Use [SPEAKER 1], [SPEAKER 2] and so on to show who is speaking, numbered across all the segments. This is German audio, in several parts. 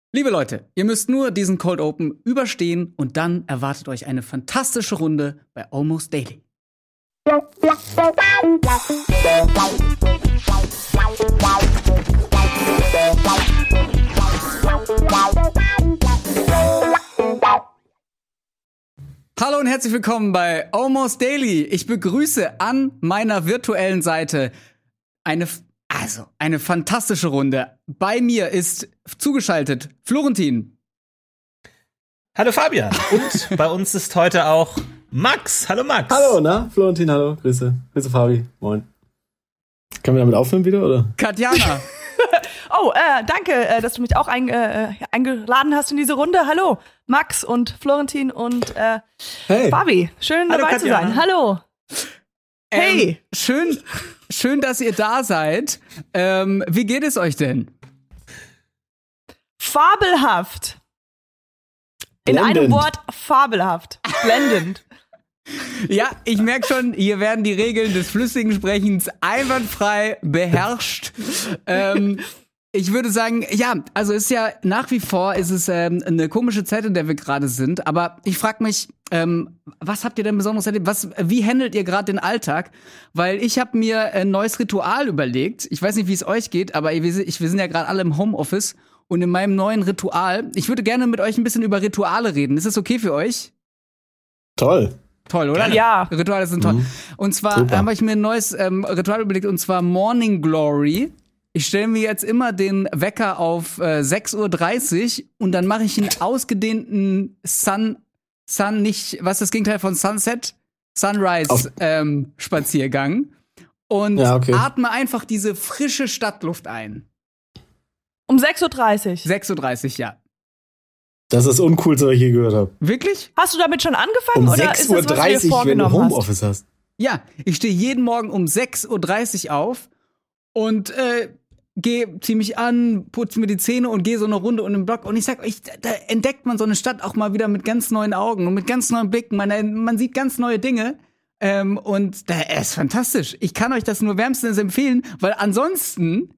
[SPEAKER 1] Liebe Leute, ihr müsst nur diesen Cold Open überstehen und dann erwartet euch eine fantastische Runde bei Almost Daily. Hallo und herzlich willkommen bei Almost Daily. Ich begrüße an meiner virtuellen Seite eine fantastische Runde. Bei mir ist zugeschaltet Florentin.
[SPEAKER 2] Hallo Fabian. Und bei uns ist heute auch Max. Hallo Max.
[SPEAKER 3] Hallo, na? Florentin, hallo. Grüße. Grüße Fabi. Moin. Können wir damit aufhören wieder, oder?
[SPEAKER 1] Katjana.
[SPEAKER 4] Danke, dass du mich auch eingeladen hast in diese Runde. Hallo, Max und Florentin und
[SPEAKER 3] hey.
[SPEAKER 4] Fabi. Schön
[SPEAKER 2] Hallo,
[SPEAKER 4] dabei
[SPEAKER 2] Katjana.
[SPEAKER 4] zu sein. Hallo. Hey.
[SPEAKER 1] Schön, dass ihr da seid. Wie geht es euch denn?
[SPEAKER 4] Fabelhaft. In
[SPEAKER 3] Blendend.
[SPEAKER 4] einem Wort fabelhaft. Blendend.
[SPEAKER 1] Ja, ich merke schon, hier werden die Regeln des flüssigen Sprechens einwandfrei beherrscht. Ich würde sagen, ja, also ist ja nach wie vor eine komische Zeit, in der wir gerade sind. Aber ich frage mich, was habt ihr denn besonders erlebt? Wie handelt ihr gerade den Alltag? Weil ich habe mir ein neues Ritual überlegt. Ich weiß nicht, wie es euch geht, aber wir sind ja gerade alle im Homeoffice. Und in meinem neuen Ritual, ich würde gerne mit euch ein bisschen über Rituale reden. Ist das okay für euch?
[SPEAKER 3] Toll.
[SPEAKER 1] Toll, oder?
[SPEAKER 4] Ja.
[SPEAKER 1] Rituale sind toll. Und zwar habe ich mir ein neues Ritual überlegt, und zwar Morning Glory. Ich stelle mir jetzt immer den Wecker auf 6:30 Uhr und dann mache ich einen ausgedehnten nicht, was ist das Gegenteil von Sunset? Sunrise Spaziergang und atme einfach diese frische Stadtluft ein.
[SPEAKER 4] Um 6:30 Uhr.
[SPEAKER 1] 6:30 Uhr, ja.
[SPEAKER 3] Das ist das Uncoolste, was ich je gehört habe.
[SPEAKER 1] Wirklich?
[SPEAKER 4] Hast du damit schon angefangen
[SPEAKER 3] Um
[SPEAKER 4] oder ist das, was du dir
[SPEAKER 3] 6:30 Uhr, wenn du
[SPEAKER 4] vorgenommen hast?
[SPEAKER 3] Homeoffice hast.
[SPEAKER 1] Ja, ich stehe jeden Morgen um 6:30 Uhr auf und zieh mich an, putze mir die Zähne und gehe so eine Runde um den Block. Und ich sag euch, da entdeckt man so eine Stadt auch mal wieder mit ganz neuen Augen und mit ganz neuen Blicken. Man sieht ganz neue Dinge. Und er ist fantastisch. Ich kann euch das nur wärmstens empfehlen, weil ansonsten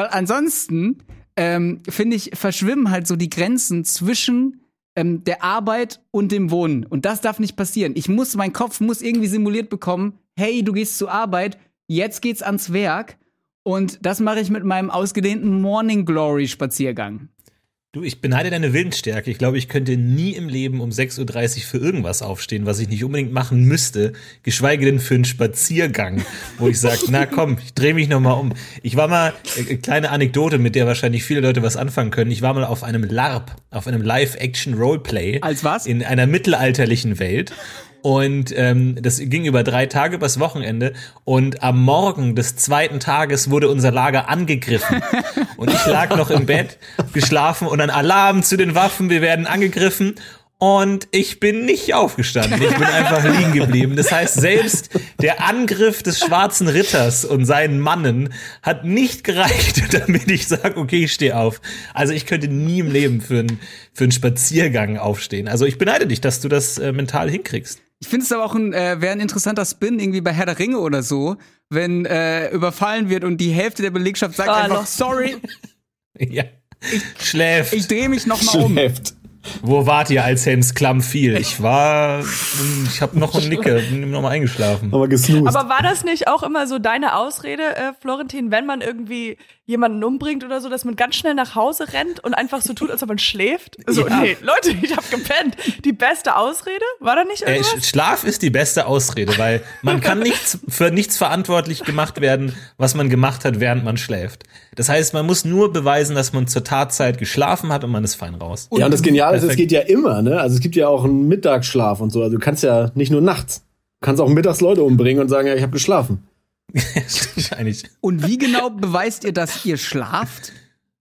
[SPEAKER 1] finde ich, verschwimmen halt so die Grenzen zwischen der Arbeit und dem Wohnen. Und das darf nicht passieren. Mein Kopf muss irgendwie simuliert bekommen, hey, du gehst zur Arbeit, jetzt geht's ans Werk. Und das mache ich mit meinem ausgedehnten Morning Glory Spaziergang.
[SPEAKER 2] Du, ich beneide deine Willensstärke. Ich glaube, ich könnte nie im Leben um 6:30 Uhr für irgendwas aufstehen, was ich nicht unbedingt machen müsste, geschweige denn für einen Spaziergang, wo ich sage, na komm, ich drehe mich noch mal um. Ich war mal, kleine Anekdote, mit der wahrscheinlich viele Leute was anfangen können, ich war mal auf einem LARP, auf einem Live-Action-Roleplay.
[SPEAKER 1] Als was?
[SPEAKER 2] In einer mittelalterlichen Welt. Und das ging über 3 Tage übers Wochenende. Und am Morgen des 2. Tages wurde unser Lager angegriffen. Und ich lag noch im Bett, geschlafen und dann Alarm zu den Waffen, wir werden angegriffen. Und ich bin nicht aufgestanden, ich bin einfach liegen geblieben. Das heißt, selbst der Angriff des Schwarzen Ritters und seinen Mannen hat nicht gereicht, damit ich sage, okay, ich stehe auf. Also ich könnte nie im Leben für einen Spaziergang aufstehen. Also ich beneide dich, dass du das mental hinkriegst.
[SPEAKER 1] Ich finde es aber auch wäre ein interessanter Spin irgendwie bei Herr der Ringe oder so, wenn überfallen wird und die Hälfte der Belegschaft sagt einfach, sorry,
[SPEAKER 2] Ja, schläft.
[SPEAKER 1] ich drehe mich noch mal um.
[SPEAKER 3] Schläft.
[SPEAKER 2] Wo wart ihr, als Helms Klamm fiel? Ich habe noch einen Nicke, bin noch mal eingeschlafen.
[SPEAKER 3] Aber gesnoost.
[SPEAKER 4] Aber war das nicht auch immer so deine Ausrede, Florentin, wenn man irgendwie jemanden umbringt oder so, dass man ganz schnell nach Hause rennt und einfach so tut, als ob man schläft? So,
[SPEAKER 2] Ja.
[SPEAKER 4] nee, Leute, ich hab gepennt. Die beste Ausrede? War da nicht irgendwas?
[SPEAKER 2] Schlaf ist die beste Ausrede, weil man kann für nichts verantwortlich gemacht werden, was man gemacht hat, während man schläft. Das heißt, man muss nur beweisen, dass man zur Tatzeit geschlafen hat und man ist fein raus.
[SPEAKER 3] Ja, und das Geniale ist, es
[SPEAKER 2] Perfekt.
[SPEAKER 3] geht ja immer, ne? Also es gibt ja auch einen Mittagsschlaf und so. Also du kannst ja nicht nur nachts. Du kannst auch mittags Leute umbringen und sagen, ja, ich habe geschlafen.
[SPEAKER 2] Wahrscheinlich.
[SPEAKER 1] Und wie genau beweist ihr, dass ihr schlaft?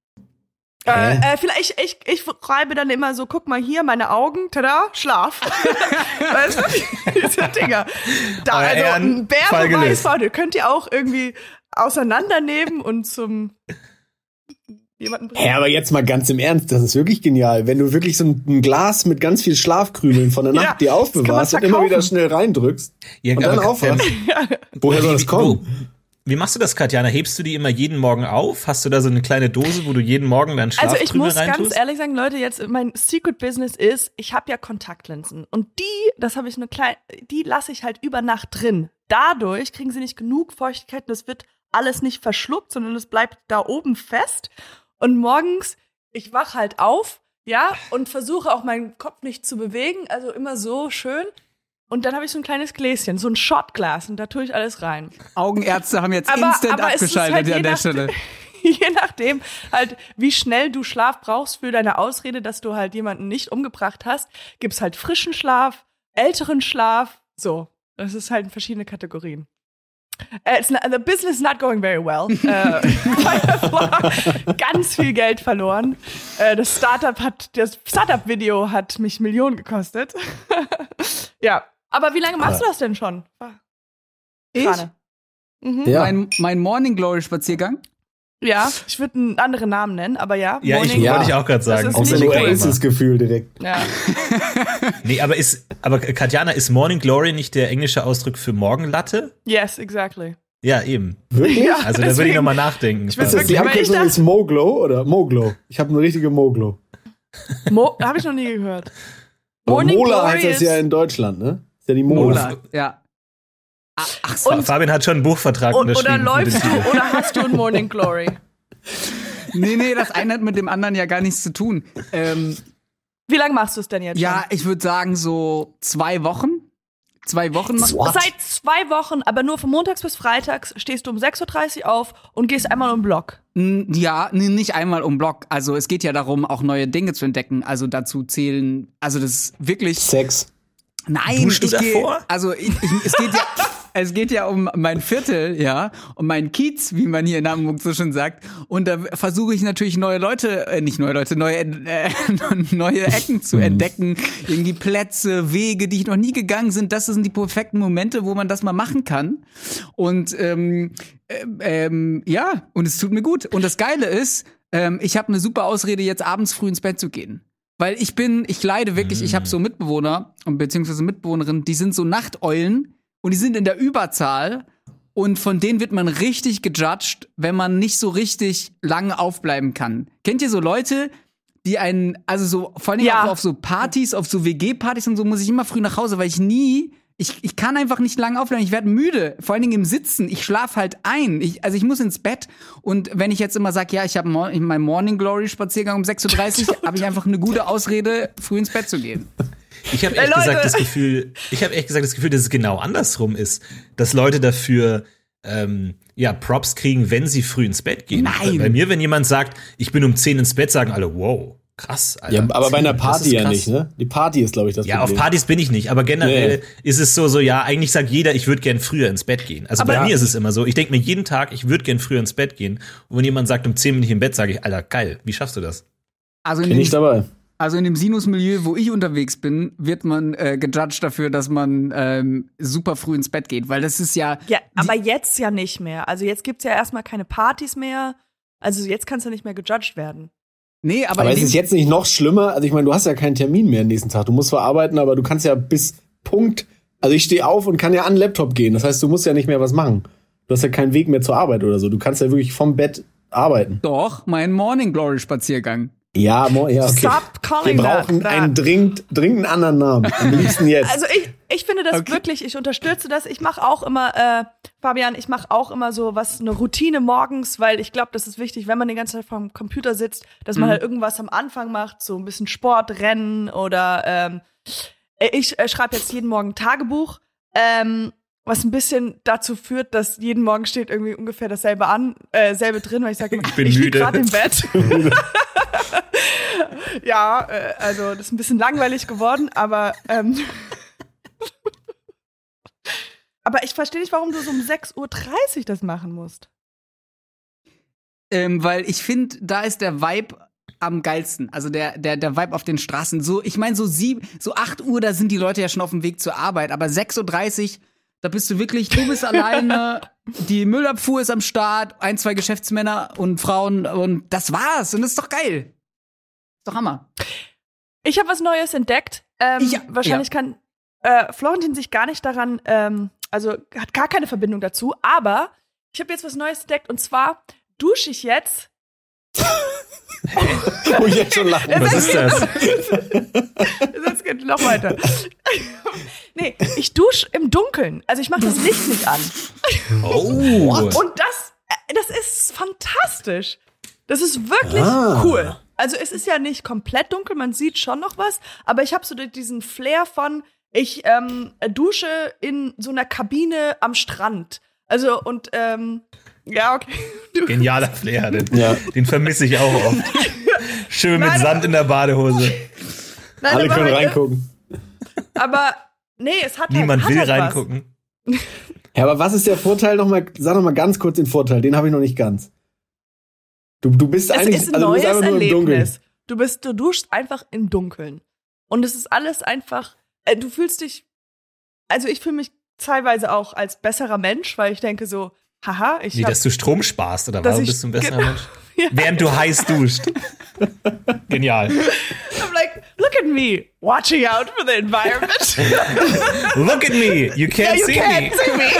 [SPEAKER 4] Vielleicht, ich schreibe dann immer so, guck mal hier, meine Augen, tada, Schlaf. Weißt du, diese Dinger. Da,
[SPEAKER 2] Euer
[SPEAKER 4] also,
[SPEAKER 2] Ehren,
[SPEAKER 4] ein Bär
[SPEAKER 2] Fall
[SPEAKER 4] vorbei
[SPEAKER 2] gelöst.
[SPEAKER 4] ist vorne. Könnt ihr auch irgendwie auseinandernehmen und zum jemanden bringen?
[SPEAKER 3] Hä, aber jetzt mal ganz im Ernst, das ist wirklich genial. Wenn du wirklich so ein Glas mit ganz viel Schlafkrümeln von der Nacht
[SPEAKER 4] Ja,
[SPEAKER 3] dir aufbewahrst
[SPEAKER 4] das
[SPEAKER 3] und
[SPEAKER 4] kann man
[SPEAKER 3] immer wieder
[SPEAKER 4] verkaufen.
[SPEAKER 3] schnell reindrückst
[SPEAKER 2] Ja,
[SPEAKER 3] und dann
[SPEAKER 2] aber,
[SPEAKER 3] aufwachst. Woher soll das kommen?
[SPEAKER 2] Wie machst du das, Katjana? Hebst du die immer jeden Morgen auf? Hast du da so eine kleine Dose, wo du jeden Morgen deinen Schlaftrümel
[SPEAKER 4] Also ich muss
[SPEAKER 2] reintust?
[SPEAKER 4] ganz ehrlich sagen, Leute, jetzt mein Secret Business ist, ich habe ja Kontaktlinsen und die lasse ich halt über Nacht drin. Dadurch kriegen sie nicht genug Feuchtigkeit, das wird alles nicht verschluckt, sondern es bleibt da oben fest. Und morgens, ich wach halt auf, ja, und versuche auch meinen Kopf nicht zu bewegen, also immer so schön. Und dann habe ich so ein kleines Gläschen, so ein Shotglas und da tue ich alles rein.
[SPEAKER 1] Augenärzte haben jetzt instant abgeschaltet
[SPEAKER 4] halt
[SPEAKER 1] an der Stelle.
[SPEAKER 4] Je nachdem halt, wie schnell du Schlaf brauchst für deine Ausrede, dass du halt jemanden nicht umgebracht hast, gibt's halt frischen Schlaf, älteren Schlaf, so. Das ist halt in verschiedene Kategorien. The business is not going very well. Ganz viel Geld verloren. Das Startup-Video hat mich Millionen gekostet. Ja. Aber wie lange machst du das denn schon?
[SPEAKER 1] Ich?
[SPEAKER 4] Mhm.
[SPEAKER 3] Ja.
[SPEAKER 1] Mein Morning Glory Spaziergang.
[SPEAKER 4] Ja, ich würde einen anderen Namen nennen, aber ja.
[SPEAKER 2] Ja, wollte ich auch gerade sagen.
[SPEAKER 4] Das
[SPEAKER 3] Auch
[SPEAKER 4] ist
[SPEAKER 3] so
[SPEAKER 4] nicht
[SPEAKER 3] ein
[SPEAKER 4] cool.
[SPEAKER 3] Oasis-Gefühl direkt.
[SPEAKER 4] Ja.
[SPEAKER 2] Nee, aber Katjana, ist Morning Glory nicht der englische Ausdruck für Morgenlatte?
[SPEAKER 4] Yes, exactly.
[SPEAKER 2] Ja, eben.
[SPEAKER 3] Wirklich?
[SPEAKER 4] Ja,
[SPEAKER 2] Also da würde ich
[SPEAKER 4] deswegen-
[SPEAKER 2] nochmal nachdenken.
[SPEAKER 4] Ich bin
[SPEAKER 3] Ist das die
[SPEAKER 4] wirklich, weil ich
[SPEAKER 3] Abkürzung
[SPEAKER 4] dachte-
[SPEAKER 3] ist Moglow oder Moglow? Ich habe eine richtige Moglow.
[SPEAKER 4] Habe ich noch nie gehört.
[SPEAKER 3] Aber
[SPEAKER 4] Morning
[SPEAKER 3] Mola
[SPEAKER 4] Glory
[SPEAKER 3] heißt das
[SPEAKER 4] ist-
[SPEAKER 3] ja in Deutschland, ne? Ist ja die Mola.
[SPEAKER 1] Mola. Ja. Ach so.
[SPEAKER 2] Fabian hat schon einen Buchvertrag
[SPEAKER 4] Oder
[SPEAKER 2] unterschrieben. für
[SPEAKER 4] läufst
[SPEAKER 2] den
[SPEAKER 4] du
[SPEAKER 2] Titel.
[SPEAKER 4] oder hast du ein Morning Glory?
[SPEAKER 1] Nee, das eine hat mit dem anderen ja gar nichts zu tun.
[SPEAKER 4] Wie lange machst du es denn jetzt
[SPEAKER 1] Ja, ich würde sagen so 2 Wochen. 2 Wochen.
[SPEAKER 3] What?
[SPEAKER 4] Seit 2 Wochen, aber nur von montags bis freitags stehst du um 6:30 Uhr auf und gehst einmal um den Block.
[SPEAKER 1] Ja, nicht einmal um Block. Also es geht ja darum, auch neue Dinge zu entdecken. Also dazu zählen, also das ist wirklich.
[SPEAKER 3] Sex.
[SPEAKER 1] Nein,
[SPEAKER 2] Duschst du
[SPEAKER 1] ich gehe.
[SPEAKER 2] davor?
[SPEAKER 1] Also es geht ja um mein Viertel, ja, um meinen Kiez, wie man hier in Hamburg so schön sagt. Und da versuche ich natürlich neue Ecken zu entdecken. Irgendwie Plätze, Wege, die ich noch nie gegangen sind. Das sind die perfekten Momente, wo man das mal machen kann. Und ja, und es tut mir gut. Und das Geile ist, ich habe eine super Ausrede, jetzt abends früh ins Bett zu gehen. Weil ich leide wirklich, ich habe so Mitbewohner und beziehungsweise Mitbewohnerinnen, die sind so Nachteulen und die sind in der Überzahl und von denen wird man richtig gejudged, wenn man nicht so richtig lange aufbleiben kann. Kennt ihr so Leute, die also so, vor allem
[SPEAKER 4] Ja.
[SPEAKER 1] auch auf so Partys, auf so WG-Partys und so, muss ich immer früh nach Hause, weil ich kann einfach nicht lange aufbleiben, ich werde müde, vor allen Dingen im Sitzen, ich schlafe halt ein, ich muss ins Bett und wenn ich jetzt immer sage, ja, ich habe meinen Morning Glory Spaziergang um 6:30 Uhr, habe ich einfach eine gute Ausrede, früh ins Bett zu gehen.
[SPEAKER 2] Ich habe
[SPEAKER 4] Ey,
[SPEAKER 2] echt
[SPEAKER 4] Leute.
[SPEAKER 2] gesagt das Gefühl, dass es genau andersrum ist, dass Leute dafür Props kriegen, wenn sie früh ins Bett gehen.
[SPEAKER 1] Nein.
[SPEAKER 2] Bei mir, wenn jemand sagt, ich bin um 10 ins Bett, sagen alle, wow, krass, Alter.
[SPEAKER 3] Ja, aber bei einer
[SPEAKER 2] 10, das
[SPEAKER 3] Party
[SPEAKER 2] ist
[SPEAKER 3] ja
[SPEAKER 2] krass.
[SPEAKER 3] nicht, ne? Die Party ist, glaube ich, das
[SPEAKER 2] Ja,
[SPEAKER 3] Problem.
[SPEAKER 2] auf Partys bin ich nicht, aber generell
[SPEAKER 3] Nee.
[SPEAKER 2] ist es so, ja, eigentlich sagt jeder, ich würde gern früher ins Bett gehen. Also
[SPEAKER 4] Aber
[SPEAKER 2] bei
[SPEAKER 4] ja.
[SPEAKER 2] mir ist es immer so, ich denke mir jeden Tag, ich würde gern früher ins Bett gehen. Und wenn jemand sagt, um 10 bin ich im Bett, sage ich, Alter, geil, wie schaffst du das?
[SPEAKER 1] Also
[SPEAKER 3] Bin ich dabei.
[SPEAKER 1] in dem Sinus-Milieu, wo ich unterwegs bin, wird man gejudged dafür, dass man super früh ins Bett geht, weil das ist ja
[SPEAKER 4] Ja, aber jetzt ja nicht mehr. Also jetzt gibt's ja erstmal keine Partys mehr. Also jetzt kannst du nicht mehr gejudged werden.
[SPEAKER 1] nee, aber
[SPEAKER 3] Aber
[SPEAKER 1] in
[SPEAKER 3] ist
[SPEAKER 1] dem-
[SPEAKER 3] es jetzt nicht noch schlimmer? Also ich meine, du hast ja keinen Termin mehr am nächsten Tag. Du musst zwar arbeiten, aber du kannst ja bis Punkt. Also ich stehe auf und kann ja an den Laptop gehen. Das heißt, du musst ja nicht mehr was machen. Du hast ja keinen Weg mehr zur Arbeit oder so. Du kannst ja wirklich vom Bett arbeiten.
[SPEAKER 1] doch mein Morning Glory Spaziergang.
[SPEAKER 3] Ja, okay.
[SPEAKER 4] Stop calling
[SPEAKER 3] Wir brauchen
[SPEAKER 4] that.
[SPEAKER 3] einen dringend einen anderen Namen. Am liebsten jetzt.
[SPEAKER 4] Also ich finde das
[SPEAKER 1] Okay.
[SPEAKER 4] wirklich, ich unterstütze das. Ich mache auch immer, Fabian, ich mache auch immer so eine Routine morgens, weil ich glaube, das ist wichtig, wenn man die ganze Zeit vorm Computer sitzt, dass man halt irgendwas am Anfang macht, so ein bisschen Sport, Rennen oder ich schreibe jetzt jeden Morgen ein Tagebuch, was ein bisschen dazu führt, dass jeden Morgen steht irgendwie ungefähr dasselbe selbe drin, weil ich sage immer,
[SPEAKER 2] Ich bin
[SPEAKER 4] ich lieg
[SPEAKER 2] müde.
[SPEAKER 4] gerade im Bett. Ja, also das ist ein bisschen langweilig geworden, aber aber ich verstehe nicht, warum du so um 6:30 Uhr das machen musst.
[SPEAKER 1] Weil ich finde, da ist der Vibe am geilsten. Also der Vibe auf den Straßen. So, ich meine, so 8 Uhr, da sind die Leute ja schon auf dem Weg zur Arbeit. Aber 6:30 Uhr, da bist du bist alleine, die Müllabfuhr ist am Start, 1, 2 Geschäftsmänner und Frauen und das war's. Und das ist doch geil. Ist doch Hammer.
[SPEAKER 4] Ich habe was Neues entdeckt. Wahrscheinlich kann Florentin sich gar nicht daran, also hat gar keine Verbindung dazu, aber ich habe jetzt was Neues entdeckt und zwar dusche ich jetzt.
[SPEAKER 3] Wo ich jetzt schon lachen.
[SPEAKER 2] Was ist das?
[SPEAKER 4] Jetzt geht noch weiter. Nee, ich dusche im Dunkeln. Also ich mache das Licht nicht an.
[SPEAKER 2] Oh.
[SPEAKER 4] Und das ist fantastisch. Das ist wirklich cool. Also es ist ja nicht komplett dunkel, man sieht schon noch was, aber ich habe so diesen Flair von, ich dusche in so einer Kabine am Strand. Also und ja, okay.
[SPEAKER 2] Genialer Flair, den vermisse ich auch oft. Schön mit Sand in der Badehose.
[SPEAKER 4] Nein,
[SPEAKER 3] Alle können reingucken.
[SPEAKER 4] Aber nee, es hat
[SPEAKER 2] Niemand
[SPEAKER 4] halt,
[SPEAKER 2] will
[SPEAKER 4] was.
[SPEAKER 2] reingucken.
[SPEAKER 3] Ja, aber was ist der Vorteil nochmal? Sag noch mal ganz kurz den Vorteil, den habe ich noch nicht ganz. Du bist
[SPEAKER 4] Es
[SPEAKER 3] eigentlich,
[SPEAKER 4] ist ein
[SPEAKER 3] also du bist
[SPEAKER 4] neues
[SPEAKER 3] einfach nur im Dunkeln.
[SPEAKER 4] Erlebnis. Du duschst einfach im Dunkeln. Und es ist alles einfach, du fühlst dich, also ich fühle mich teilweise auch als besserer Mensch, weil ich denke so, haha,
[SPEAKER 2] Wie, dass du Strom sparst, oder warum bist du ein besserer Mensch?
[SPEAKER 4] Ja.
[SPEAKER 2] Während du heiß duscht. Genial.
[SPEAKER 4] I'm like, look at me, watching out for the environment.
[SPEAKER 2] Look at me, you can't
[SPEAKER 4] you
[SPEAKER 2] see
[SPEAKER 4] can't
[SPEAKER 2] me.
[SPEAKER 4] see me.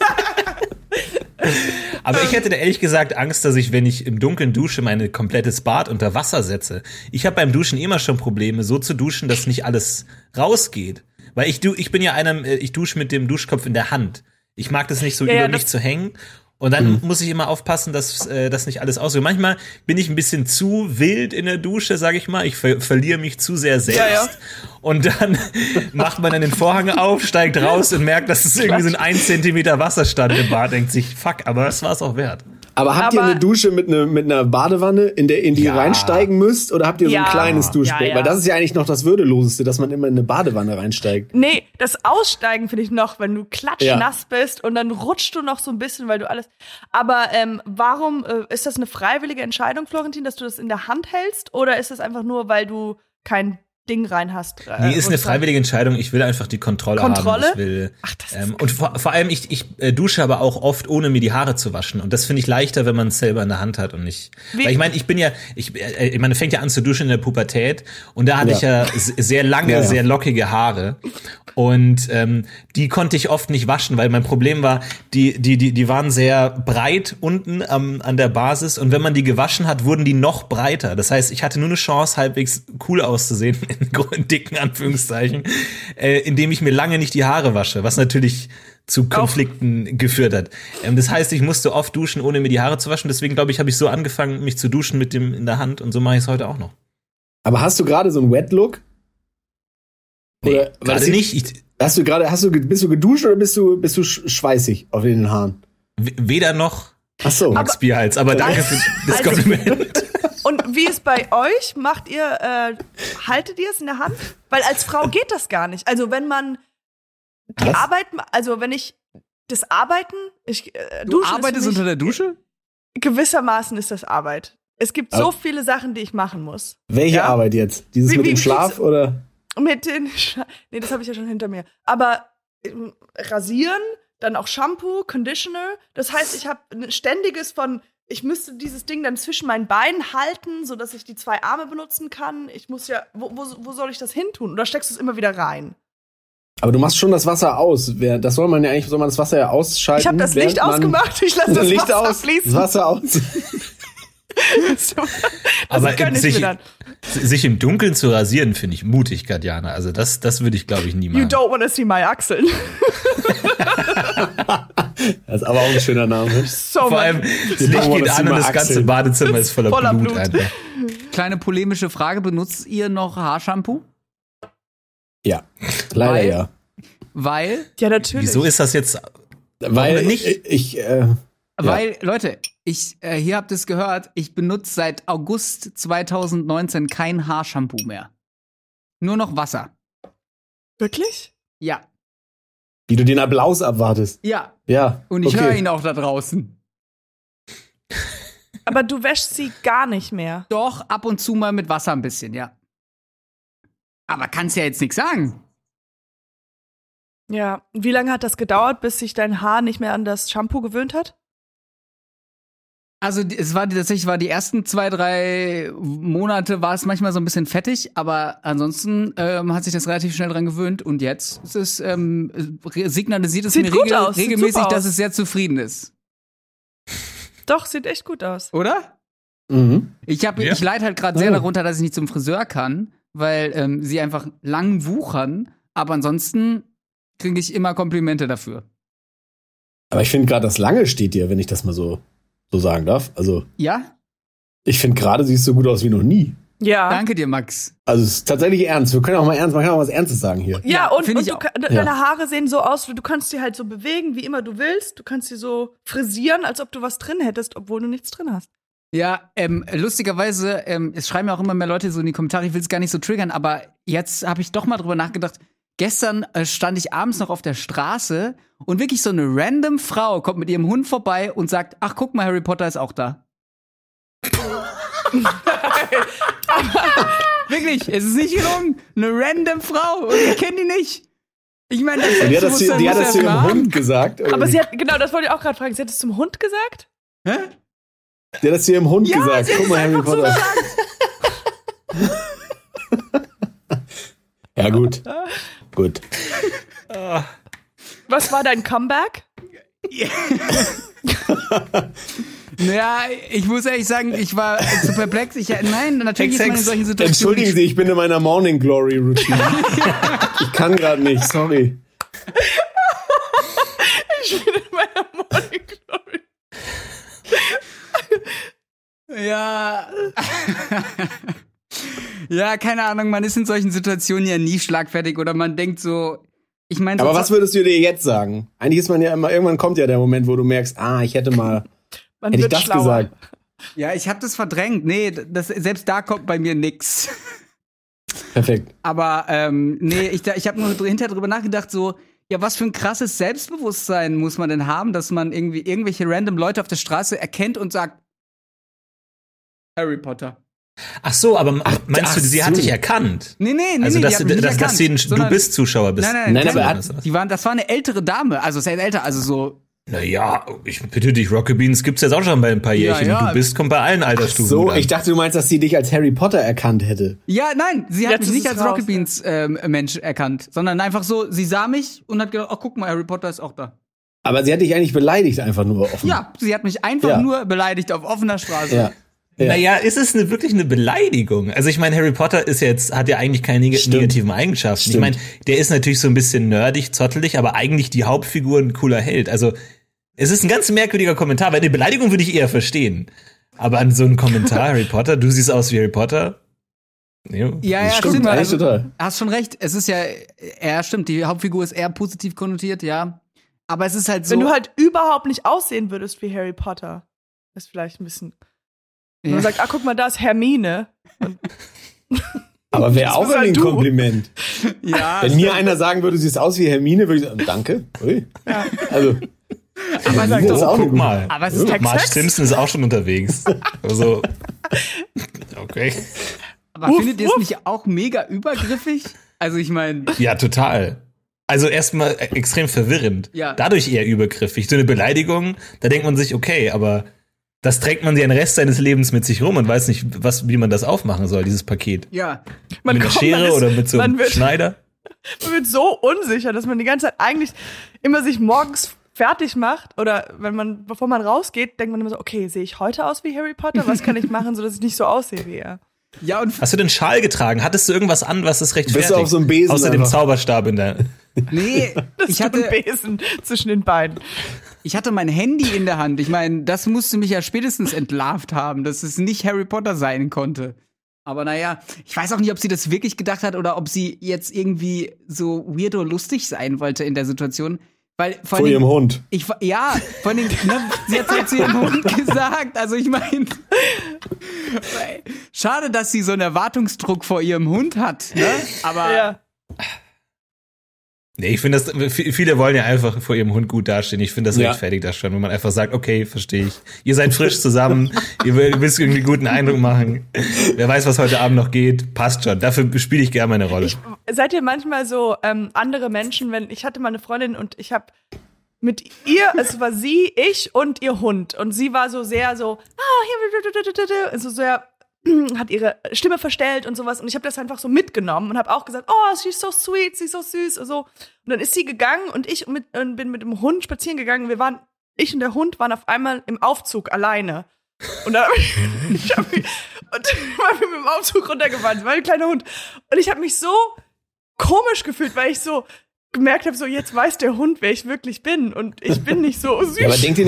[SPEAKER 2] Aber ich hätte da ehrlich gesagt Angst, dass ich, wenn ich im Dunkeln dusche, mein komplettes Bad unter Wasser setze. Ich habe beim Duschen immer schon Probleme, so zu duschen, dass nicht alles rausgeht. Weil ich bin ja ich dusche mit dem Duschkopf in der Hand. Ich mag das nicht so über mich zu hängen. Und dann muss ich immer aufpassen, dass das nicht alles ausgeht. Manchmal bin ich ein bisschen zu wild in der Dusche, sage ich mal. Ich verliere mich zu sehr selbst.
[SPEAKER 4] Ja.
[SPEAKER 2] Und dann macht man dann den Vorhang auf, steigt raus und merkt, dass es irgendwie so ein 1 Zentimeter Wasserstand im Bad. Denkt sich, fuck, aber das war es auch wert.
[SPEAKER 3] Aber habt ihr eine Dusche mit einer Badewanne, in die ihr reinsteigen müsst? Oder habt ihr so ein kleines Duschbecken?
[SPEAKER 4] Ja.
[SPEAKER 3] Weil das ist ja eigentlich noch das Würdeloseste, dass man immer in eine Badewanne reinsteigt.
[SPEAKER 4] Nee, das Aussteigen finde ich noch, wenn du klatschnass bist und dann rutschst du noch so ein bisschen, weil du alles. Aber warum ist das eine freiwillige Entscheidung, Florentin, dass du das in der Hand hältst? Oder ist das einfach nur, weil du kein Ding rein hast?
[SPEAKER 2] Nee, ist eine freiwillige Entscheidung. Ich will einfach die Kontrolle haben. Ich will,
[SPEAKER 4] Ach, das ist
[SPEAKER 2] und vor allem, ich dusche aber auch oft, ohne mir die Haare zu waschen. Und das finde ich leichter, wenn man es selber in der Hand hat und nicht. Weil ich meine, ich meine, fängt ja an zu duschen in der Pubertät. Und da hatte ich ja sehr lange, sehr lockige Haare. Und die konnte ich oft nicht waschen, weil mein Problem war, die waren sehr breit unten an der Basis. Und wenn man die gewaschen hat, wurden die noch breiter. Das heißt, ich hatte nur eine Chance, halbwegs cool auszusehen, in dicken Anführungszeichen, indem ich mir lange nicht die Haare wasche, was natürlich zu Konflikten geführt hat. Das heißt, ich musste oft duschen, ohne mir die Haare zu waschen. Deswegen, glaube ich, habe ich so angefangen, mich zu duschen mit dem in der Hand. Und so mache ich es heute auch noch.
[SPEAKER 3] Aber hast du gerade so einen Wet-Look?
[SPEAKER 2] Nee, gerade nicht.
[SPEAKER 3] Bist du geduscht oder bist du schweißig auf den Haaren?
[SPEAKER 2] Weder noch.
[SPEAKER 3] Ach so.
[SPEAKER 2] Max Bierhals, aber danke für das Kompliment.
[SPEAKER 4] Und wie ist bei euch? Macht ihr, haltet ihr es in der Hand? Weil als Frau geht das gar nicht. Also wenn man die Arbeit, also wenn ich das Arbeiten,
[SPEAKER 1] du arbeitest unter der Dusche?
[SPEAKER 4] Gewissermaßen ist das Arbeit. Es gibt so viele Sachen, die ich machen muss.
[SPEAKER 3] Welche Arbeit jetzt? Dieses mit dem Schlaf oder?
[SPEAKER 4] Mit den nee, das habe ich ja schon hinter mir. Aber rasieren, dann auch Shampoo, Conditioner. Das heißt, ich habe ein ständiges ich müsste dieses Ding dann zwischen meinen Beinen halten, sodass ich die 2 Arme benutzen kann. Ich muss ja, wo soll ich das hin tun? Oder steckst du es immer wieder rein?
[SPEAKER 3] Aber du machst schon das Wasser aus. Das soll man das Wasser ja ausschalten.
[SPEAKER 4] Ich habe das Licht ausgemacht, ich lasse das
[SPEAKER 3] Licht
[SPEAKER 4] Wasser
[SPEAKER 3] aus,
[SPEAKER 4] fließen.
[SPEAKER 3] Das Wasser aus.
[SPEAKER 2] Aber sich im Dunkeln zu rasieren, finde ich mutig, Katjana. Also das würde ich, glaube ich, nie machen.
[SPEAKER 4] You don't wanna see my Achseln.
[SPEAKER 3] Das ist aber auch ein schöner Name.
[SPEAKER 2] Vor allem, das Licht geht an und das ganze Badezimmer ist voller Blut. Einfach.
[SPEAKER 1] Kleine polemische Frage, benutzt ihr noch Haarshampoo?
[SPEAKER 3] Ja, leider
[SPEAKER 1] Weil?
[SPEAKER 4] Ja, natürlich.
[SPEAKER 2] Wieso ist das jetzt?
[SPEAKER 3] Weil
[SPEAKER 2] nicht?
[SPEAKER 1] Weil, Leute, hier habt ihr es gehört, ich benutze seit August 2019 kein Haarshampoo mehr. Nur noch Wasser.
[SPEAKER 4] Wirklich?
[SPEAKER 1] Ja.
[SPEAKER 3] Wie du den Applaus abwartest.
[SPEAKER 1] Ja.
[SPEAKER 3] Ja.
[SPEAKER 1] Und ich höre ihn auch da draußen.
[SPEAKER 4] Aber du wäschst sie gar nicht mehr.
[SPEAKER 1] Doch, ab und zu mal mit Wasser ein bisschen, ja. Aber kannst ja jetzt nichts sagen.
[SPEAKER 4] Ja. Wie lange hat das gedauert, bis sich dein Haar nicht mehr an das Shampoo gewöhnt hat?
[SPEAKER 1] Also es war tatsächlich die ersten 2-3 Monate war es manchmal so ein bisschen fettig, aber ansonsten hat sich das relativ schnell dran gewöhnt und jetzt ist es signalisiert es mir regelmäßig, dass es sehr zufrieden ist.
[SPEAKER 4] Doch, sieht echt gut aus.
[SPEAKER 1] Oder?
[SPEAKER 3] Mhm.
[SPEAKER 1] Ich leide halt gerade sehr darunter, dass ich nicht zum Friseur kann, weil sie einfach lang wuchern. Aber ansonsten kriege ich immer Komplimente dafür.
[SPEAKER 3] Aber ich finde gerade das Lange steht dir, wenn ich das mal so sagen darf. Also,
[SPEAKER 1] Ja?
[SPEAKER 3] ich finde gerade siehst du so gut aus wie noch nie.
[SPEAKER 4] Ja.
[SPEAKER 1] Danke dir, Max.
[SPEAKER 3] Also, es ist tatsächlich ernst. Wir können auch mal ernst, man kann auch was Ernstes sagen hier.
[SPEAKER 4] Ja,
[SPEAKER 1] Ja,
[SPEAKER 4] und
[SPEAKER 1] find ich auch.
[SPEAKER 4] deine Haare sehen so aus, du kannst die halt so bewegen, wie immer du willst. Du kannst sie so frisieren, als ob du was drin hättest, obwohl du nichts drin hast.
[SPEAKER 1] Ja, lustigerweise, es schreiben ja auch immer mehr Leute so in die Kommentare, ich will es gar nicht so triggern, aber jetzt habe ich doch mal drüber nachgedacht. Gestern stand ich abends noch auf der Straße und wirklich so eine random Frau kommt mit ihrem Hund vorbei und sagt, ach, guck mal, Harry Potter ist auch da. Wirklich, es ist nicht gelungen. Eine random Frau und ich kenne die nicht. Ich meine, das
[SPEAKER 3] Die hat das
[SPEAKER 1] Selbstbewusstsein muss
[SPEAKER 3] zu
[SPEAKER 1] erst mal
[SPEAKER 3] ihrem
[SPEAKER 1] haben.
[SPEAKER 3] Hund gesagt.
[SPEAKER 4] Aber sie hat, genau, das wollte ich auch gerade fragen, sie hat es zum Hund gesagt?
[SPEAKER 1] Hä?
[SPEAKER 3] Die hat das zu ihrem Hund
[SPEAKER 1] Ja,
[SPEAKER 3] gesagt.
[SPEAKER 1] sie hat
[SPEAKER 3] Guck
[SPEAKER 1] es
[SPEAKER 3] mal, Harry
[SPEAKER 1] einfach so
[SPEAKER 3] Potter. Ja, gut. Gut.
[SPEAKER 4] Was war dein Comeback?
[SPEAKER 1] Naja, ich muss ehrlich sagen, ich war zu perplex. Nein, natürlich ist man in solchen Situationen.
[SPEAKER 3] Entschuldigen Sie, ich bin in meiner Morning Glory Routine. Ich kann gerade nicht, sorry.
[SPEAKER 4] Ich bin in meiner Morning Glory.
[SPEAKER 1] Ja. Ja, keine Ahnung, man ist in solchen Situationen ja nie schlagfertig oder man denkt so, ich meine.
[SPEAKER 3] Aber was würdest du dir jetzt sagen? Eigentlich ist man ja immer, irgendwann kommt ja der Moment, wo du merkst, ich hätte
[SPEAKER 4] Man
[SPEAKER 3] ich
[SPEAKER 4] wird
[SPEAKER 3] das
[SPEAKER 4] schlauer.
[SPEAKER 3] gesagt.
[SPEAKER 1] Ja, ich habe das verdrängt. Nee, selbst da kommt bei mir nix.
[SPEAKER 3] Perfekt.
[SPEAKER 1] Aber nee, ich habe nur hinterher drüber nachgedacht, so, ja, was für ein krasses Selbstbewusstsein muss man denn haben, dass man irgendwie irgendwelche random Leute auf der Straße erkennt und sagt, Harry Potter.
[SPEAKER 2] Ach so, aber meinst du, sie hat dich erkannt?
[SPEAKER 1] Nee,
[SPEAKER 2] Also,
[SPEAKER 1] die
[SPEAKER 2] dass
[SPEAKER 1] hat mich nicht
[SPEAKER 2] du
[SPEAKER 1] erkannt,
[SPEAKER 2] bist Zuschauer bist.
[SPEAKER 1] Nein,
[SPEAKER 3] aber
[SPEAKER 1] das war eine ältere Dame, also sehr älter, also so.
[SPEAKER 2] Naja, ich bitte dich, Rocket Beans gibt's jetzt auch schon bei ein paar Jährchen.
[SPEAKER 1] Ja.
[SPEAKER 2] Du bist, kommt bei allen Altersstufen.
[SPEAKER 3] So,
[SPEAKER 2] an.
[SPEAKER 3] ich dachte, du meinst, dass sie dich als Harry Potter erkannt hätte.
[SPEAKER 1] Ja, nein, sie hat
[SPEAKER 4] Jetzt
[SPEAKER 1] mich
[SPEAKER 4] ist
[SPEAKER 1] nicht
[SPEAKER 4] es
[SPEAKER 1] als
[SPEAKER 4] raus,
[SPEAKER 1] Rocket Beans Mensch erkannt, sondern einfach so, sie sah mich und hat gedacht, oh, guck mal, Harry Potter ist auch da.
[SPEAKER 3] Aber sie hat dich eigentlich beleidigt, einfach nur offen.
[SPEAKER 1] Ja, sie hat mich einfach
[SPEAKER 3] Ja.
[SPEAKER 1] nur beleidigt auf offener Straße.
[SPEAKER 3] Ja. Ja.
[SPEAKER 2] Naja, ist es wirklich eine Beleidigung? Also ich meine, Harry Potter hat ja eigentlich keine negativen Eigenschaften.
[SPEAKER 3] Stimmt.
[SPEAKER 2] Ich meine, der ist natürlich so ein bisschen nerdig, zottelig, aber eigentlich die Hauptfigur ein cooler Held. Also es ist ein ganz merkwürdiger Kommentar, weil eine Beleidigung würde ich eher verstehen. Aber an so einen Kommentar, Harry Potter, du siehst aus wie Harry Potter.
[SPEAKER 1] Ja,
[SPEAKER 3] Stimmt, eigentlich total.
[SPEAKER 1] Hast schon recht. Es ist ja, stimmt, die Hauptfigur ist eher positiv konnotiert, ja. Aber es ist halt so.
[SPEAKER 4] Wenn du halt überhaupt nicht aussehen würdest wie Harry Potter, ist vielleicht ein bisschen. Wenn man sagt, guck mal, da ist Hermine.
[SPEAKER 3] Aber wäre auch
[SPEAKER 4] bist halt
[SPEAKER 3] ein
[SPEAKER 4] du.
[SPEAKER 3] Kompliment.
[SPEAKER 1] ja,
[SPEAKER 3] Wenn mir einer sagen würde, du siehst aus wie Hermine, würde ich sagen, danke. Ui.
[SPEAKER 4] Ja.
[SPEAKER 3] Also,
[SPEAKER 1] aber,
[SPEAKER 3] Hermine ist auch
[SPEAKER 2] Guck
[SPEAKER 3] eine
[SPEAKER 2] mal.
[SPEAKER 1] aber es ist halt
[SPEAKER 2] Marge
[SPEAKER 1] Sex.
[SPEAKER 2] Simpson ist auch schon unterwegs. Also, okay.
[SPEAKER 1] Aber findet ihr es nicht auch mega übergriffig? Also ich meine,
[SPEAKER 2] Ja, total. Also erstmal extrem verwirrend.
[SPEAKER 1] Ja.
[SPEAKER 2] Dadurch eher übergriffig. So eine Beleidigung, da denkt man sich, okay, aber das trägt man den Rest seines Lebens mit sich rum und weiß nicht, wie man das aufmachen soll, dieses Paket.
[SPEAKER 1] ja.
[SPEAKER 2] Mit einer Schere oder mit so einem Schneider?
[SPEAKER 4] Man wird so unsicher, dass man die ganze Zeit eigentlich immer sich morgens fertig macht oder bevor man rausgeht, denkt man immer so, okay, sehe ich heute aus wie Harry Potter? Was kann ich machen, sodass ich nicht so aussehe wie er?
[SPEAKER 1] Ja, und
[SPEAKER 2] Hast du den Schal getragen? Hattest du irgendwas an, was es rechtfertigt?
[SPEAKER 3] Bist du auf so einem Besen
[SPEAKER 2] Außer dem
[SPEAKER 3] einfach?
[SPEAKER 2] Zauberstab in der...
[SPEAKER 1] nee, ich
[SPEAKER 4] Ein
[SPEAKER 1] hatte
[SPEAKER 4] Besen zwischen den Beinen.
[SPEAKER 1] mein Handy in der Hand. Ich meine, das musste mich ja spätestens entlarvt haben, dass es nicht Harry Potter sein konnte. Aber naja, ich weiß auch nicht, ob sie das wirklich gedacht hat oder ob sie jetzt irgendwie so weirdo lustig sein wollte in der Situation. Weil
[SPEAKER 3] vor ihrem Hund.
[SPEAKER 1] Vor allem, ne, sie hat ja zu ihrem Hund gesagt. Also ich meine, schade, dass sie so einen Erwartungsdruck vor ihrem Hund hat. Ne? Aber
[SPEAKER 4] Ja.
[SPEAKER 2] Nee, ich finde viele wollen ja einfach vor ihrem Hund gut dastehen. Ich finde das
[SPEAKER 3] Ja.
[SPEAKER 2] rechtfertigt das schon, wenn man einfach sagt, okay, verstehe ich. Ihr seid frisch zusammen, ihr willst irgendwie guten Eindruck machen. Wer weiß, was heute Abend noch geht, passt schon. Dafür spiele ich gerne meine Rolle.
[SPEAKER 4] Seid ihr manchmal so andere Menschen, ich hatte mal eine Freundin und ich habe mit ihr, es war sie, ich und ihr Hund. Und sie war so sehr so, hier, so sehr, hat ihre Stimme verstellt und sowas. Und ich habe das einfach so mitgenommen und habe auch gesagt, oh, she's so sweet, sie ist so süß und so. Und dann ist sie gegangen und ich bin mit dem Hund spazieren gegangen. Wir waren ich und der Hund waren auf einmal im Aufzug alleine. Und dann hab ich mit dem Aufzug runtergefahren. Das war ein kleiner Hund. Und ich habe mich so komisch gefühlt, weil ich so gemerkt habe, so jetzt weiß der Hund, wer ich wirklich bin. Und ich bin nicht so süß.
[SPEAKER 3] Ja, aber denkt ihr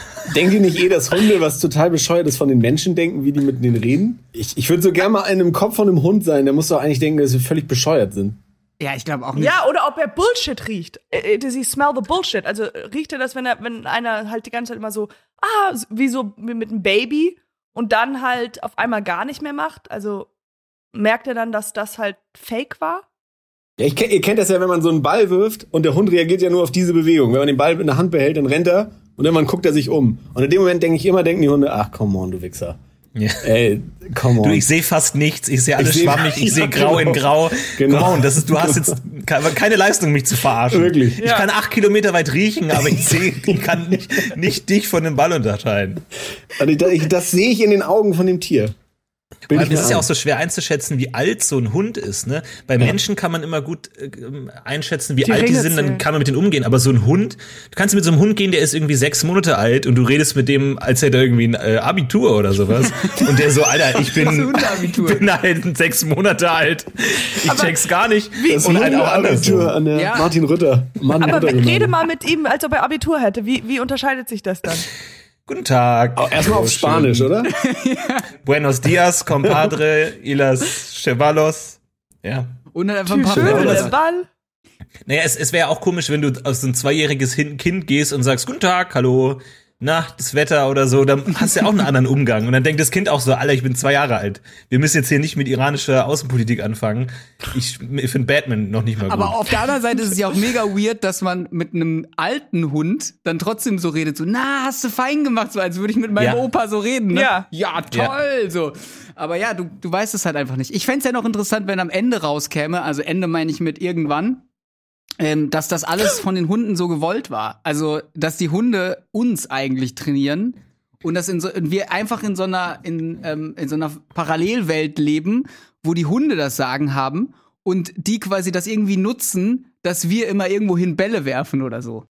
[SPEAKER 3] nicht dass Hunde was total Bescheuertes von den Menschen denken, wie die mit denen reden? Ich würde so gerne mal in einem Kopf von einem Hund sein, der muss doch eigentlich denken, dass sie völlig bescheuert sind.
[SPEAKER 1] Ja, ich glaube auch nicht.
[SPEAKER 4] Ja, oder ob er Bullshit riecht. Does he smell the bullshit? Also riecht er das, wenn einer halt die ganze Zeit immer so, wie so mit einem Baby und dann halt auf einmal gar nicht mehr macht? Also merkt er dann, dass das halt fake war?
[SPEAKER 3] Ja, ihr kennt das ja, wenn man so einen Ball wirft und der Hund reagiert ja nur auf diese Bewegung. Wenn man den Ball in der Hand behält, dann rennt er und irgendwann guckt er sich um. Und in dem Moment denken die Hunde, ach, come on, du Wichser.
[SPEAKER 2] Ja.
[SPEAKER 3] Ey, come on.
[SPEAKER 2] Du, ich sehe fast nichts, ich sehe alles schwammig, ich sehe grau in grau.
[SPEAKER 3] Genau.
[SPEAKER 2] Come on, du hast jetzt keine Leistung, mich zu verarschen.
[SPEAKER 3] Wirklich.
[SPEAKER 2] Ich kann 8 Kilometer weit riechen, aber ich kann nicht dich von dem Ball unterscheiden.
[SPEAKER 3] Also das sehe ich in den Augen von dem Tier.
[SPEAKER 2] Es ist ja auch so schwer einzuschätzen, wie alt so ein Hund ist, ne? Bei Menschen kann man immer gut einschätzen, wie alt die sind, dann kann man mit denen umgehen. Aber so ein Hund, du kannst mit so einem Hund gehen, der ist irgendwie 6 Monate alt und du redest mit dem, als hätte er irgendwie ein Abitur oder sowas. Und der so, Alter, ich bin halt 6 Monate alt. Ich check's gar nicht.
[SPEAKER 3] Und halt auch Abitur an der Martin Rütter.
[SPEAKER 4] Aber rede mal mit ihm, als ob er Abitur hätte. Wie unterscheidet sich das dann?
[SPEAKER 2] Guten Tag.
[SPEAKER 3] Oh, erstmal auf Spanisch, oder?
[SPEAKER 2] Buenos dias, compadre, y las chevalos. Ja.
[SPEAKER 1] Und dann einfach ein paar
[SPEAKER 4] Ball.
[SPEAKER 2] Naja, es wäre auch komisch, wenn du aus so ein 2-jähriges Kind gehst und sagst, guten Tag, hallo, na, das Wetter oder so, dann hast du ja auch einen anderen Umgang. Und dann denkt das Kind auch so, Alter, ich bin 2 Jahre alt. Wir müssen jetzt hier nicht mit iranischer Außenpolitik anfangen. Ich finde Batman noch nicht mal gut.
[SPEAKER 1] Aber auf der anderen Seite ist es ja auch mega weird, dass man mit einem alten Hund dann trotzdem so redet, so, na, hast du fein gemacht, so als würde ich mit meinem Opa so reden, ne? Ja, toll, so. Aber ja, du weißt es halt einfach nicht. Ich fänd's ja noch interessant, wenn am Ende rauskäme, also Ende meine ich mit irgendwann, dass das alles von den Hunden so gewollt war. Also, dass die Hunde uns eigentlich trainieren und dass wir einfach in so einer Parallelwelt leben, wo die Hunde das Sagen haben und die quasi das irgendwie nutzen, dass wir immer irgendwohin Bälle werfen oder so.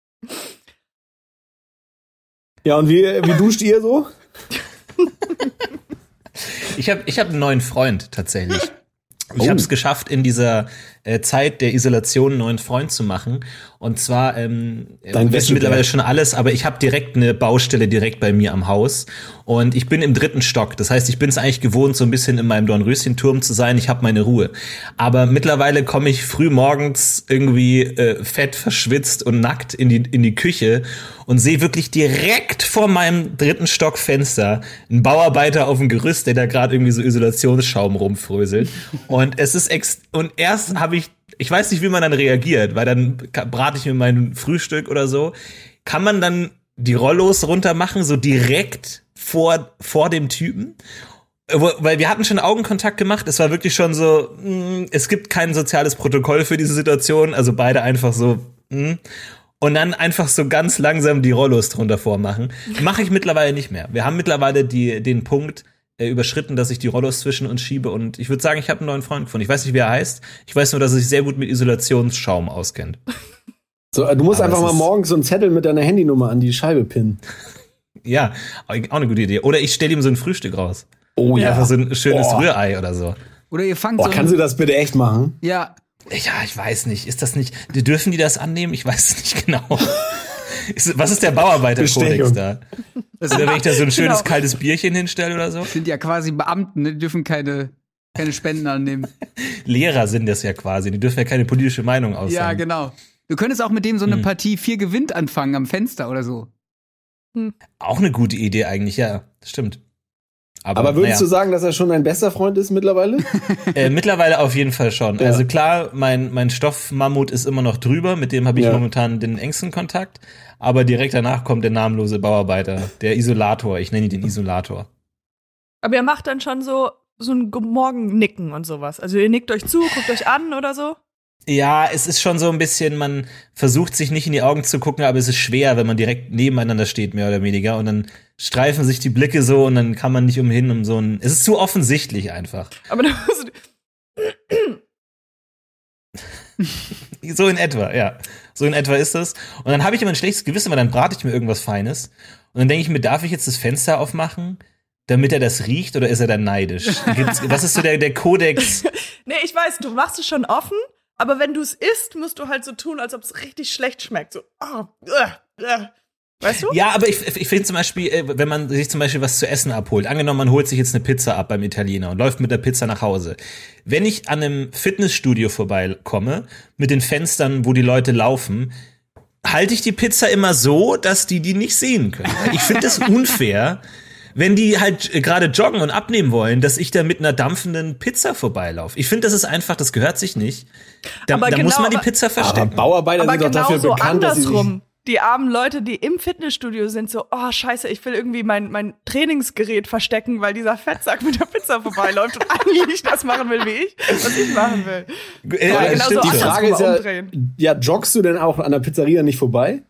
[SPEAKER 3] Ja, und wie duscht ihr so?
[SPEAKER 2] Ich hab einen neuen Freund tatsächlich. Ich habe es geschafft, in dieser Zeit der Isolation einen neuen Freund zu machen. Und zwar, wir wissen mittlerweile schon alles, aber ich habe direkt eine Baustelle direkt bei mir am Haus. Und ich bin im 3. Stock. Das heißt, ich bin es eigentlich gewohnt, so ein bisschen in meinem Dornröschenturm zu sein. Ich habe meine Ruhe. Aber mittlerweile komme ich früh morgens irgendwie fett, verschwitzt und nackt in die Küche und sehe wirklich direkt vor meinem 3. Stock Fenster einen Bauarbeiter auf dem Gerüst, der da gerade irgendwie so Isolationsschaum rumfröselt. Und es ist und erst habe ich weiß nicht, wie man dann reagiert, weil dann brate ich mir mein Frühstück oder so. Kann man dann die Rollos runter machen, so direkt vor dem Typen? Weil wir hatten schon Augenkontakt gemacht, es war wirklich schon so, es gibt kein soziales Protokoll für diese Situation, also beide einfach so, und dann einfach so ganz langsam die Rollos drunter vormachen. Mache ich mittlerweile nicht mehr. Wir haben mittlerweile den Punkt überschritten, dass ich die Rollos zwischen uns schiebe und ich würde sagen, ich habe einen neuen Freund gefunden. Ich weiß nicht, wie er heißt. Ich weiß nur, dass er sich sehr gut mit Isolationsschaum auskennt.
[SPEAKER 3] So, du musst einfach mal morgens so einen Zettel mit deiner Handynummer an die Scheibe pinnen.
[SPEAKER 2] Ja, auch eine gute Idee. Oder ich stelle ihm so ein Frühstück raus.
[SPEAKER 3] Oh ja.
[SPEAKER 2] Einfach so ein schönes Rührei oder so.
[SPEAKER 1] Oder ihr fangt so.
[SPEAKER 3] Kannst du das bitte echt machen?
[SPEAKER 1] Ja.
[SPEAKER 2] Ja, ich weiß nicht. Ist das nicht, dürfen die das annehmen? Ich weiß es nicht genau. Was ist der Bauarbeiterkodex da? Oder wenn ich da so ein schönes kaltes Bierchen hinstelle oder so?
[SPEAKER 1] Sind ja quasi Beamten, ne? Die dürfen keine Spenden annehmen.
[SPEAKER 2] Lehrer sind das ja quasi, die dürfen ja keine politische Meinung aussagen.
[SPEAKER 1] Ja, genau. Du könntest auch mit dem so eine Partie 4 gewinnt anfangen am Fenster oder so.
[SPEAKER 2] Auch eine gute Idee eigentlich, ja, stimmt.
[SPEAKER 3] Aber würdest du sagen, dass er schon dein bester Freund ist mittlerweile?
[SPEAKER 2] Mittlerweile auf jeden Fall schon.
[SPEAKER 3] Ja.
[SPEAKER 2] Also klar, mein Stoffmammut ist immer noch drüber, mit dem habe ich momentan den engsten Kontakt. Aber direkt danach kommt der namenlose Bauarbeiter, der Isolator. Ich nenne ihn den Isolator.
[SPEAKER 4] Aber ihr macht dann schon so ein Morgen-Nicken und sowas. Also ihr nickt euch zu, guckt euch an oder so?
[SPEAKER 2] Ja, es ist schon so ein bisschen, man versucht sich nicht in die Augen zu gucken, aber es ist schwer, wenn man direkt nebeneinander steht, mehr oder weniger. Und dann streifen sich die Blicke so und dann kann man nicht umhin um so ein. Es ist zu offensichtlich einfach.
[SPEAKER 4] Aber dann musst du.
[SPEAKER 2] So in etwa, ja. So in etwa ist das. Und dann habe ich immer ein schlechtes Gewissen, weil dann brate ich mir irgendwas Feines. Und dann denke ich mir, darf ich jetzt das Fenster aufmachen, damit er das riecht, oder ist er dann neidisch? Was ist so der Kodex?
[SPEAKER 4] Nee, ich weiß, du machst es schon offen, aber wenn du es isst, musst du halt so tun, als ob es richtig schlecht schmeckt. So, weißt du?
[SPEAKER 2] Ja, aber ich finde zum Beispiel, wenn man sich zum Beispiel was zu essen abholt, angenommen, man holt sich jetzt eine Pizza ab beim Italiener und läuft mit der Pizza nach Hause. Wenn ich an einem Fitnessstudio vorbeikomme, mit den Fenstern, wo die Leute laufen, halte ich die Pizza immer so, dass die nicht sehen können. Ich finde das unfair, wenn die halt gerade joggen und abnehmen wollen, dass ich da mit einer dampfenden Pizza vorbeilaufe. Ich finde, das ist einfach, das gehört sich nicht. Da muss man die Pizza verstecken.
[SPEAKER 3] Aber Bauarbeiter
[SPEAKER 4] Aber
[SPEAKER 3] sind doch
[SPEAKER 4] genau
[SPEAKER 3] dafür
[SPEAKER 4] so
[SPEAKER 3] bekannt, dass sie sich
[SPEAKER 4] andersrum. Die armen Leute, die im Fitnessstudio sind, so, oh scheiße, ich will irgendwie mein Trainingsgerät verstecken, weil dieser Fettsack mit der Pizza vorbeiläuft und eigentlich nicht das machen will, wie ich, was ich machen will.
[SPEAKER 2] Ja,
[SPEAKER 4] genau
[SPEAKER 2] stimmt.
[SPEAKER 4] so
[SPEAKER 3] Die Frage ist
[SPEAKER 4] umdrehen.
[SPEAKER 3] ja, joggst du denn auch an der Pizzeria nicht vorbei?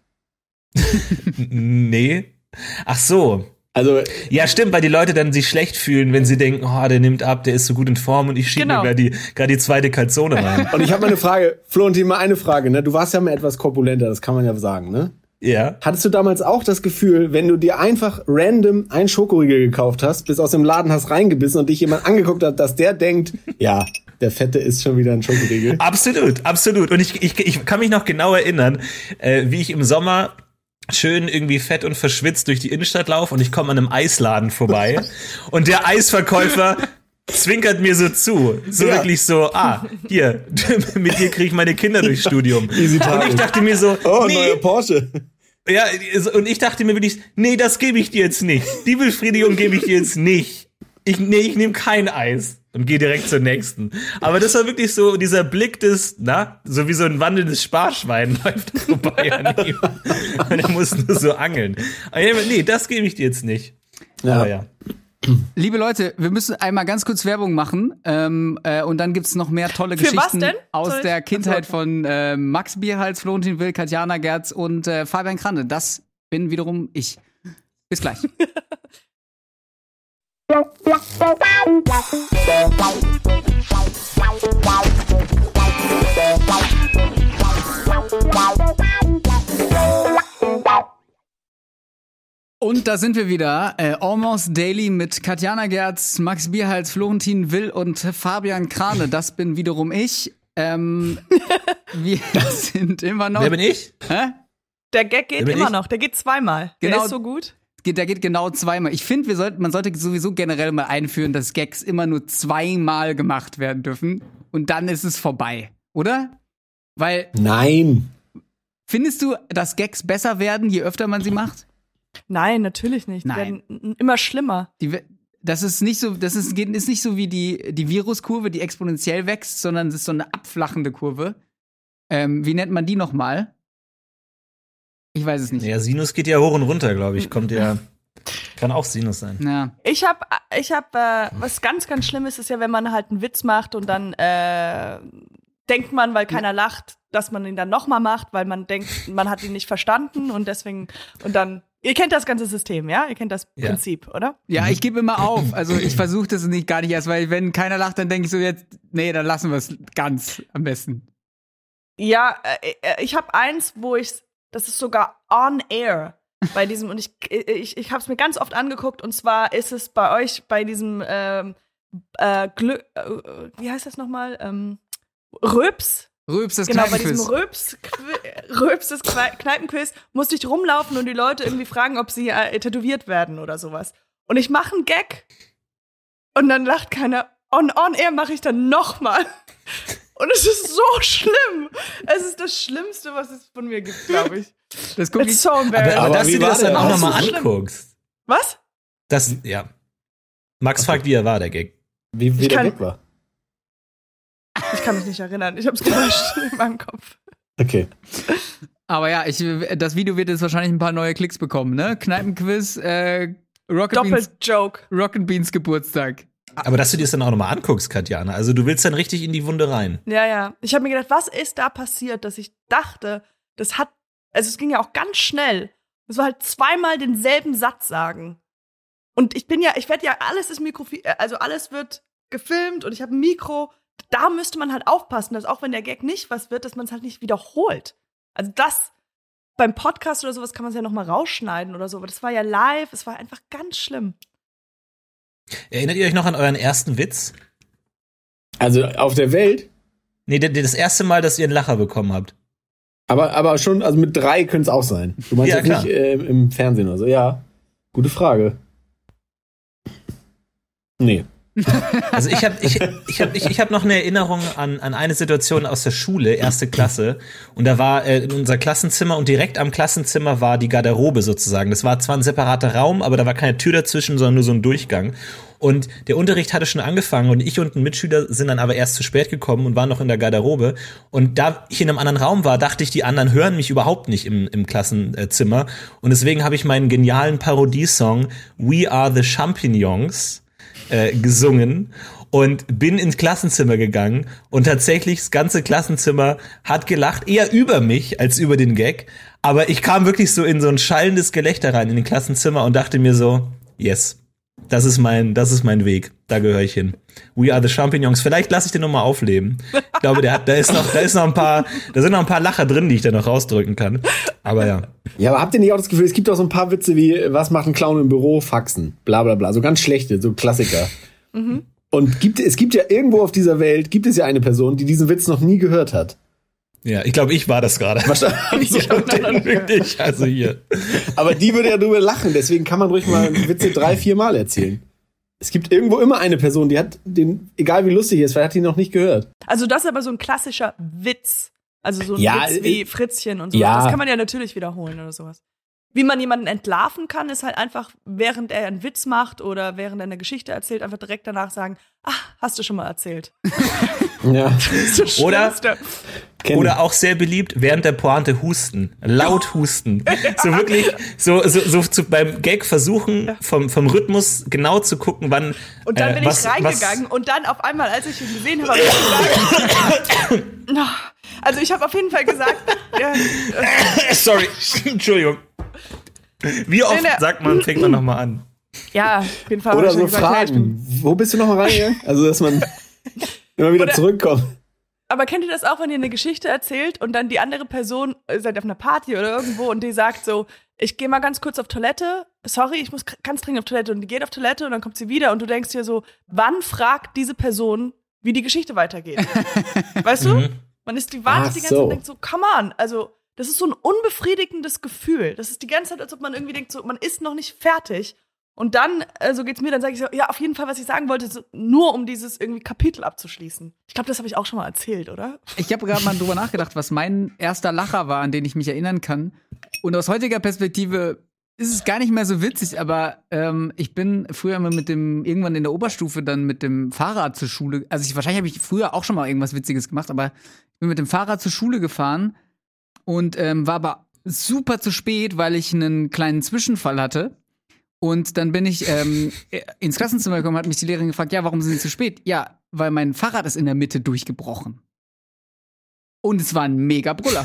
[SPEAKER 2] Nee. Ach so.
[SPEAKER 3] Also,
[SPEAKER 2] Ja, stimmt, weil die Leute dann sich schlecht fühlen, wenn sie denken, oh, der nimmt ab, der ist so gut in Form und ich schiebe
[SPEAKER 4] Genau.
[SPEAKER 2] mir gerade die zweite Calzone rein.
[SPEAKER 3] und ich habe mal eine Frage, Florentin, mal eine Frage, ne? Du warst ja mal etwas korpulenter, das kann man ja sagen, ne?
[SPEAKER 2] Ja.
[SPEAKER 3] Hattest du damals auch das Gefühl, wenn du dir einfach random ein Schokoriegel gekauft hast, bis aus dem Laden hast reingebissen und dich jemand angeguckt hat, dass der denkt, ja, der Fette ist schon wieder ein Schokoriegel?
[SPEAKER 2] Absolut, absolut. Und ich kann mich noch genau erinnern, wie ich im Sommer schön irgendwie fett und verschwitzt durch die Innenstadt laufe und ich komme an einem Eisladen vorbei und der Eisverkäufer zwinkert mir so zu. So
[SPEAKER 3] Ja.
[SPEAKER 2] wirklich so, hier, mit dir kriege ich meine Kinder durchs Studium.
[SPEAKER 3] Easy
[SPEAKER 2] Und
[SPEAKER 3] Target.
[SPEAKER 2] ich dachte mir so,
[SPEAKER 3] Oh,
[SPEAKER 2] nee,
[SPEAKER 3] neuer Porsche.
[SPEAKER 2] ja, und ich dachte mir wirklich, nee, das gebe ich dir jetzt nicht. Die Befriedigung gebe ich dir jetzt nicht. Ich nehme kein Eis und gehe direkt zur nächsten. Aber das war wirklich so dieser Blick des, so wie so ein wandelndes Sparschwein läuft vorbei an ihm. Und er muss nur so angeln. Aber nee, das gebe ich dir jetzt nicht.
[SPEAKER 3] Ja.
[SPEAKER 2] Aber ja.
[SPEAKER 1] Liebe Leute, wir müssen einmal ganz kurz Werbung machen und dann gibt's noch mehr tolle
[SPEAKER 4] Für was
[SPEAKER 1] Geschichten
[SPEAKER 4] denn?
[SPEAKER 1] aus
[SPEAKER 4] Soll
[SPEAKER 1] der
[SPEAKER 4] ich-
[SPEAKER 1] Kindheit von Max Bierhals, Florentin Will, Katjana Gerz und Fabian Krande. Das bin wiederum ich. Bis gleich. Und da sind wir wieder. Almost Daily mit Katjana Gerz, Max Bierhals, Florentin Will und Fabian Krane. Das bin wiederum ich. Wir sind immer noch.
[SPEAKER 2] Wer bin ich?
[SPEAKER 1] Hä?
[SPEAKER 4] Der Gag geht
[SPEAKER 2] Wer bin
[SPEAKER 4] immer
[SPEAKER 2] ich?
[SPEAKER 4] noch, der geht zweimal. Der
[SPEAKER 1] Genau.
[SPEAKER 4] ist so gut.
[SPEAKER 1] Der geht genau zweimal. Ich finde, man sollte sowieso generell mal einführen, dass Gags immer nur zweimal gemacht werden dürfen. Und dann ist es vorbei. Oder? Weil,
[SPEAKER 3] Nein.
[SPEAKER 1] findest du, dass Gags besser werden, je öfter man sie macht?
[SPEAKER 4] Nein, natürlich nicht. Die
[SPEAKER 1] Nein.
[SPEAKER 4] werden immer schlimmer.
[SPEAKER 1] Das ist nicht so, ist nicht so wie die Viruskurve, die exponentiell wächst, sondern es ist so eine abflachende Kurve. Wie nennt man die nochmal? Ich weiß es nicht.
[SPEAKER 2] Ja, Sinus geht ja hoch und runter, glaube ich. Kann auch Sinus sein.
[SPEAKER 1] Ja.
[SPEAKER 4] Ich hab was ganz, ganz Schlimmes ist ja, wenn man halt einen Witz macht und dann denkt man, weil keiner lacht, dass man ihn dann nochmal macht, weil man denkt, man hat ihn nicht verstanden und deswegen, und dann, ihr kennt das ganze System, ja? Ihr kennt das
[SPEAKER 2] Ja.
[SPEAKER 4] Prinzip, oder?
[SPEAKER 1] Ja, ich gebe immer auf. Also ich versuche das gar nicht erst, weil wenn keiner lacht, dann denke ich so jetzt, nee, dann lassen wir es ganz am besten.
[SPEAKER 4] Ja, ich habe eins, das ist sogar on air bei diesem, und ich habe es mir ganz oft angeguckt, und zwar ist es bei euch bei diesem wie heißt das nochmal? Röps.
[SPEAKER 1] Röps, das
[SPEAKER 4] Genau, bei diesem
[SPEAKER 1] Kneipenquiz.
[SPEAKER 4] Röps, das Kneipenquiz, musste ich rumlaufen und die Leute irgendwie fragen, ob sie tätowiert werden oder sowas. Und ich mache einen Gag und dann lacht keiner. On air mache ich dann nochmal. Und es ist so schlimm. Es ist das Schlimmste, was es von mir gibt, glaube ich.
[SPEAKER 1] Das gucke ich.
[SPEAKER 4] It's so embarrassing.
[SPEAKER 2] Aber dass
[SPEAKER 3] wie
[SPEAKER 2] du dir
[SPEAKER 3] war
[SPEAKER 2] das dann
[SPEAKER 3] der?
[SPEAKER 2] auch
[SPEAKER 3] Das ist
[SPEAKER 2] nochmal
[SPEAKER 4] so schlimm.
[SPEAKER 2] anguckst.
[SPEAKER 4] Was?
[SPEAKER 2] Das, ja. Max fragt, wie er war, der Gag.
[SPEAKER 3] Wie
[SPEAKER 4] Ich
[SPEAKER 3] der
[SPEAKER 4] kann-
[SPEAKER 3] weg war.
[SPEAKER 4] Ich kann mich nicht erinnern. Ich habe es gelöscht in meinem Kopf.
[SPEAKER 3] Okay.
[SPEAKER 1] Aber ja, das Video wird jetzt wahrscheinlich ein paar neue Klicks bekommen, ne? Kneipenquiz,
[SPEAKER 4] Doppelt-Joke.
[SPEAKER 1] Rocket Beans Geburtstag.
[SPEAKER 2] Aber dass du dir das dann auch nochmal anguckst, Katjana. Also du willst dann richtig in die Wunde rein.
[SPEAKER 4] Ja, ja. Ich habe mir gedacht, was ist da passiert, dass ich dachte, also es ging ja auch ganz schnell. Es war halt zweimal denselben Satz sagen. Und alles ist alles wird gefilmt und ich habe ein Mikro. da müsste man halt aufpassen, dass auch wenn der Gag nicht was wird, dass man es halt nicht wiederholt. Also das beim Podcast oder sowas kann man es ja noch mal rausschneiden oder so, aber das war ja live, es war einfach ganz schlimm.
[SPEAKER 2] Erinnert ihr euch noch an euren ersten Witz?
[SPEAKER 3] Also auf der Welt?
[SPEAKER 2] Nee, das erste Mal, dass ihr einen Lacher bekommen habt.
[SPEAKER 3] Aber schon, also mit 3 könnte es auch sein. Du meinst
[SPEAKER 2] Ja,
[SPEAKER 3] jetzt
[SPEAKER 2] klar.
[SPEAKER 3] nicht im Fernsehen oder so. Ja, gute Frage. Nee.
[SPEAKER 2] Also ich hab noch eine Erinnerung an eine Situation aus der Schule, 1. Klasse. Und da war in unser Klassenzimmer und direkt am Klassenzimmer war die Garderobe sozusagen. Das war zwar ein separater Raum, aber da war keine Tür dazwischen, sondern nur so ein Durchgang. Und der Unterricht hatte schon angefangen und ich und ein Mitschüler sind dann aber erst zu spät gekommen und waren noch in der Garderobe. Und da ich in einem anderen Raum war, dachte ich, die anderen hören mich überhaupt nicht im Klassenzimmer. Und deswegen habe ich meinen genialen Parodiesong We Are the Champignons gesungen und bin ins Klassenzimmer gegangen und tatsächlich das ganze Klassenzimmer hat gelacht, eher über mich als über den Gag, aber ich kam wirklich so in so ein schallendes Gelächter rein in den Klassenzimmer und dachte mir so, yes, das ist mein Weg, da gehöre ich hin. We Are the Champignons, vielleicht lasse ich den nochmal aufleben. Ich glaube, da sind noch ein paar Lacher drin, die ich da noch rausdrücken kann, aber ja.
[SPEAKER 3] Ja, aber habt ihr nicht auch das Gefühl, es gibt auch so ein paar Witze wie, was macht ein Clown im Büro? Faxen, bla bla bla, so ganz schlechte, so Klassiker.
[SPEAKER 4] Mhm.
[SPEAKER 3] Und es gibt ja irgendwo auf dieser Welt, gibt es ja eine Person, die diesen Witz noch nie gehört hat.
[SPEAKER 2] Ja, ich glaube, ich war das gerade.
[SPEAKER 3] Wahrscheinlich.
[SPEAKER 2] Ich hab den wirklich, also hier.
[SPEAKER 3] Aber die würde ja drüber lachen, deswegen kann man ruhig mal Witze 3-4 Mal erzählen. Es gibt irgendwo immer eine Person, die hat den, egal wie lustig er ist, weil hat die noch nicht gehört.
[SPEAKER 4] Also das ist aber so ein klassischer Witz. Also so ein
[SPEAKER 3] Ja,
[SPEAKER 4] Witz wie Fritzchen und so.
[SPEAKER 3] ja.
[SPEAKER 4] Das kann man ja natürlich wiederholen oder sowas. Wie man jemanden entlarven kann, ist halt einfach, während er einen Witz macht oder während er eine Geschichte erzählt, einfach direkt danach sagen, hast du schon mal erzählt.
[SPEAKER 3] Ja.
[SPEAKER 4] Das ist das Schlimmste.
[SPEAKER 2] Oder auch sehr beliebt, während der Pointe husten. Laut husten. So wirklich, so beim Gag versuchen, vom Rhythmus genau zu gucken, wann.
[SPEAKER 4] Und dann bin ich reingegangen und dann auf einmal, als ich ihn gesehen habe, habe ich gesagt, also ich habe auf jeden Fall gesagt,
[SPEAKER 2] sorry, Entschuldigung. Wie oft sagt man, fängt man nochmal an?
[SPEAKER 4] Ja, auf jeden Fall.
[SPEAKER 3] Oder so Fragen. Wo bist du nochmal reingegangen? Also, dass man immer wieder zurückkommt.
[SPEAKER 4] Aber kennt ihr das auch, wenn ihr eine Geschichte erzählt und dann die andere Person, ihr seid auf einer Party oder irgendwo und die sagt so, ich gehe mal ganz kurz auf Toilette, sorry, ich muss ganz dringend auf Toilette, und die geht auf Toilette und dann kommt sie wieder und du denkst dir so, wann fragt diese Person, wie die Geschichte weitergeht? Weißt du? Man wartet die ganze Zeit und denkt so, come on, also das ist so ein unbefriedigendes Gefühl. Das ist die ganze Zeit, als ob man irgendwie denkt, so, man ist noch nicht fertig. Und dann, so geht's mir, dann sage ich so, ja, auf jeden Fall, was ich sagen wollte, so, nur um dieses irgendwie Kapitel abzuschließen. Ich glaube, das habe ich auch schon mal erzählt, oder?
[SPEAKER 1] Ich habe gerade mal drüber nachgedacht, was mein erster Lacher war, an den ich mich erinnern kann. Und aus heutiger Perspektive ist es gar nicht mehr so witzig, aber ich bin früher immer irgendwann in der Oberstufe dann mit dem Fahrrad zur Schule, also wahrscheinlich habe ich früher auch schon mal irgendwas Witziges gemacht, aber ich bin mit dem Fahrrad zur Schule gefahren und war aber super zu spät, weil ich einen kleinen Zwischenfall hatte. Und dann bin ich ins Klassenzimmer gekommen, hat mich die Lehrerin gefragt, ja, warum sind Sie zu spät? Ja, weil mein Fahrrad ist in der Mitte durchgebrochen. Und es war ein mega Brüller.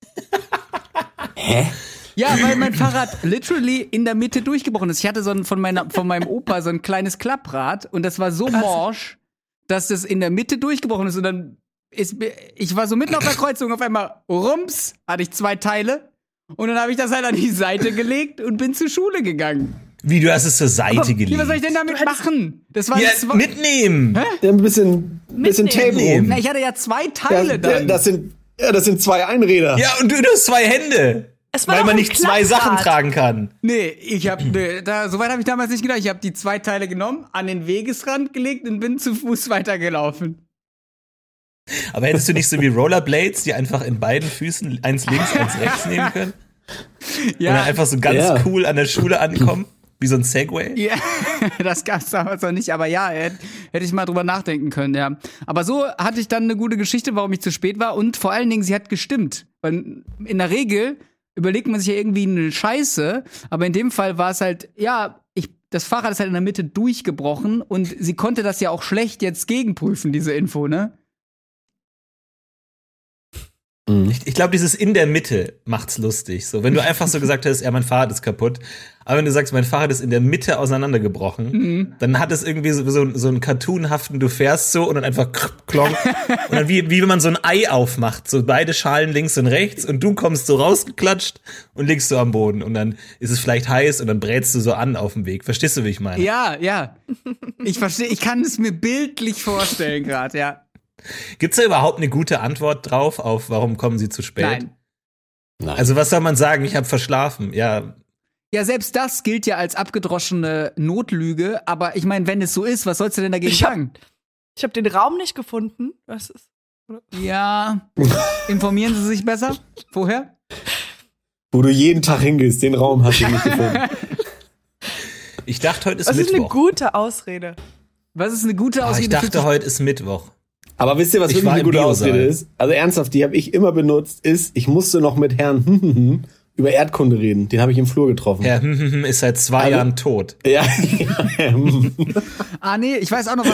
[SPEAKER 3] Hä?
[SPEAKER 1] Ja, weil mein Fahrrad literally in der Mitte durchgebrochen ist. Ich hatte von meinem Opa so ein kleines Klapprad und das war so morsch, dass das in der Mitte durchgebrochen ist. Und dann ich war so mitten auf der Kreuzung, auf einmal rums, hatte ich 2 Teile. Und dann habe ich das halt an die Seite gelegt und bin zur Schule gegangen.
[SPEAKER 2] Wie, du hast es zur Seite gelegt?
[SPEAKER 1] Was soll ich denn damit machen? Das war
[SPEAKER 2] ja, mitnehmen.
[SPEAKER 3] Ja, ein bisschen Tape rum.
[SPEAKER 1] Na, ich hatte ja 2 Teile dann.
[SPEAKER 3] Das sind 2 Einräder.
[SPEAKER 2] Ja, und du hast 2 Hände. Weil man nicht 2 Sachen tragen kann.
[SPEAKER 1] Nee, soweit habe ich damals nicht gedacht. Ich habe die 2 Teile genommen, an den Wegesrand gelegt und bin zu Fuß weitergelaufen.
[SPEAKER 2] Aber hättest du nicht so wie Rollerblades, die einfach in beiden Füßen eins links, eins rechts nehmen können? Ja. Und dann einfach so ganz cool an der Schule ankommen? Wie so ein Segway?
[SPEAKER 1] Ja, das gab's damals noch nicht, aber ja, hätte ich mal drüber nachdenken können, ja. Aber so hatte ich dann eine gute Geschichte, warum ich zu spät war und vor allen Dingen, sie hat gestimmt. Weil in der Regel überlegt man sich ja irgendwie eine Scheiße, aber in dem Fall war es halt, ja, das Fahrrad ist halt in der Mitte durchgebrochen und sie konnte das ja auch schlecht jetzt gegenprüfen, diese Info, ne?
[SPEAKER 2] Ich glaube, dieses in der Mitte macht's lustig. So, wenn du einfach so gesagt hast, ja, mein Fahrrad ist kaputt. Aber wenn du sagst, mein Fahrrad ist in der Mitte auseinandergebrochen, dann hat es irgendwie so einen cartoonhaften, du fährst so und dann einfach klonk. Und dann wie wenn man so ein Ei aufmacht. So beide Schalen links und rechts und du kommst so rausgeklatscht und liegst so am Boden. Und dann ist es vielleicht heiß und dann brätst du so an auf dem Weg. Verstehst du, wie ich meine?
[SPEAKER 1] Ja. Ich verstehe, ich kann es mir bildlich vorstellen gerade, ja.
[SPEAKER 2] Gibt's da überhaupt eine gute Antwort drauf auf, warum kommen sie zu spät?
[SPEAKER 1] Nein.
[SPEAKER 2] Also was soll man sagen? Ich habe verschlafen. Ja,
[SPEAKER 1] selbst das gilt ja als abgedroschene Notlüge, aber ich meine, wenn es so ist, was sollst du denn dagegen sagen?
[SPEAKER 4] Ich habe den Raum nicht gefunden. Was ist?
[SPEAKER 1] Ja, informieren Sie sich besser vorher?
[SPEAKER 3] Wo du jeden Tag hingehst, den Raum hast du nicht gefunden.
[SPEAKER 2] Ich dachte, heute ist
[SPEAKER 4] Was
[SPEAKER 2] Mittwoch.
[SPEAKER 4] ist eine gute Ausrede?
[SPEAKER 1] Was ist eine gute Ausrede?
[SPEAKER 2] Ich dachte, heute ist Mittwoch.
[SPEAKER 3] Aber wisst ihr, was wirklich eine gute Ausrede ist? Also ernsthaft, die habe ich immer benutzt, ich musste noch mit Herrn über Erdkunde reden. Den habe ich im Flur getroffen.
[SPEAKER 2] Herr ist seit 2 Jahren tot.
[SPEAKER 3] Ja.
[SPEAKER 1] Nee, ich weiß auch noch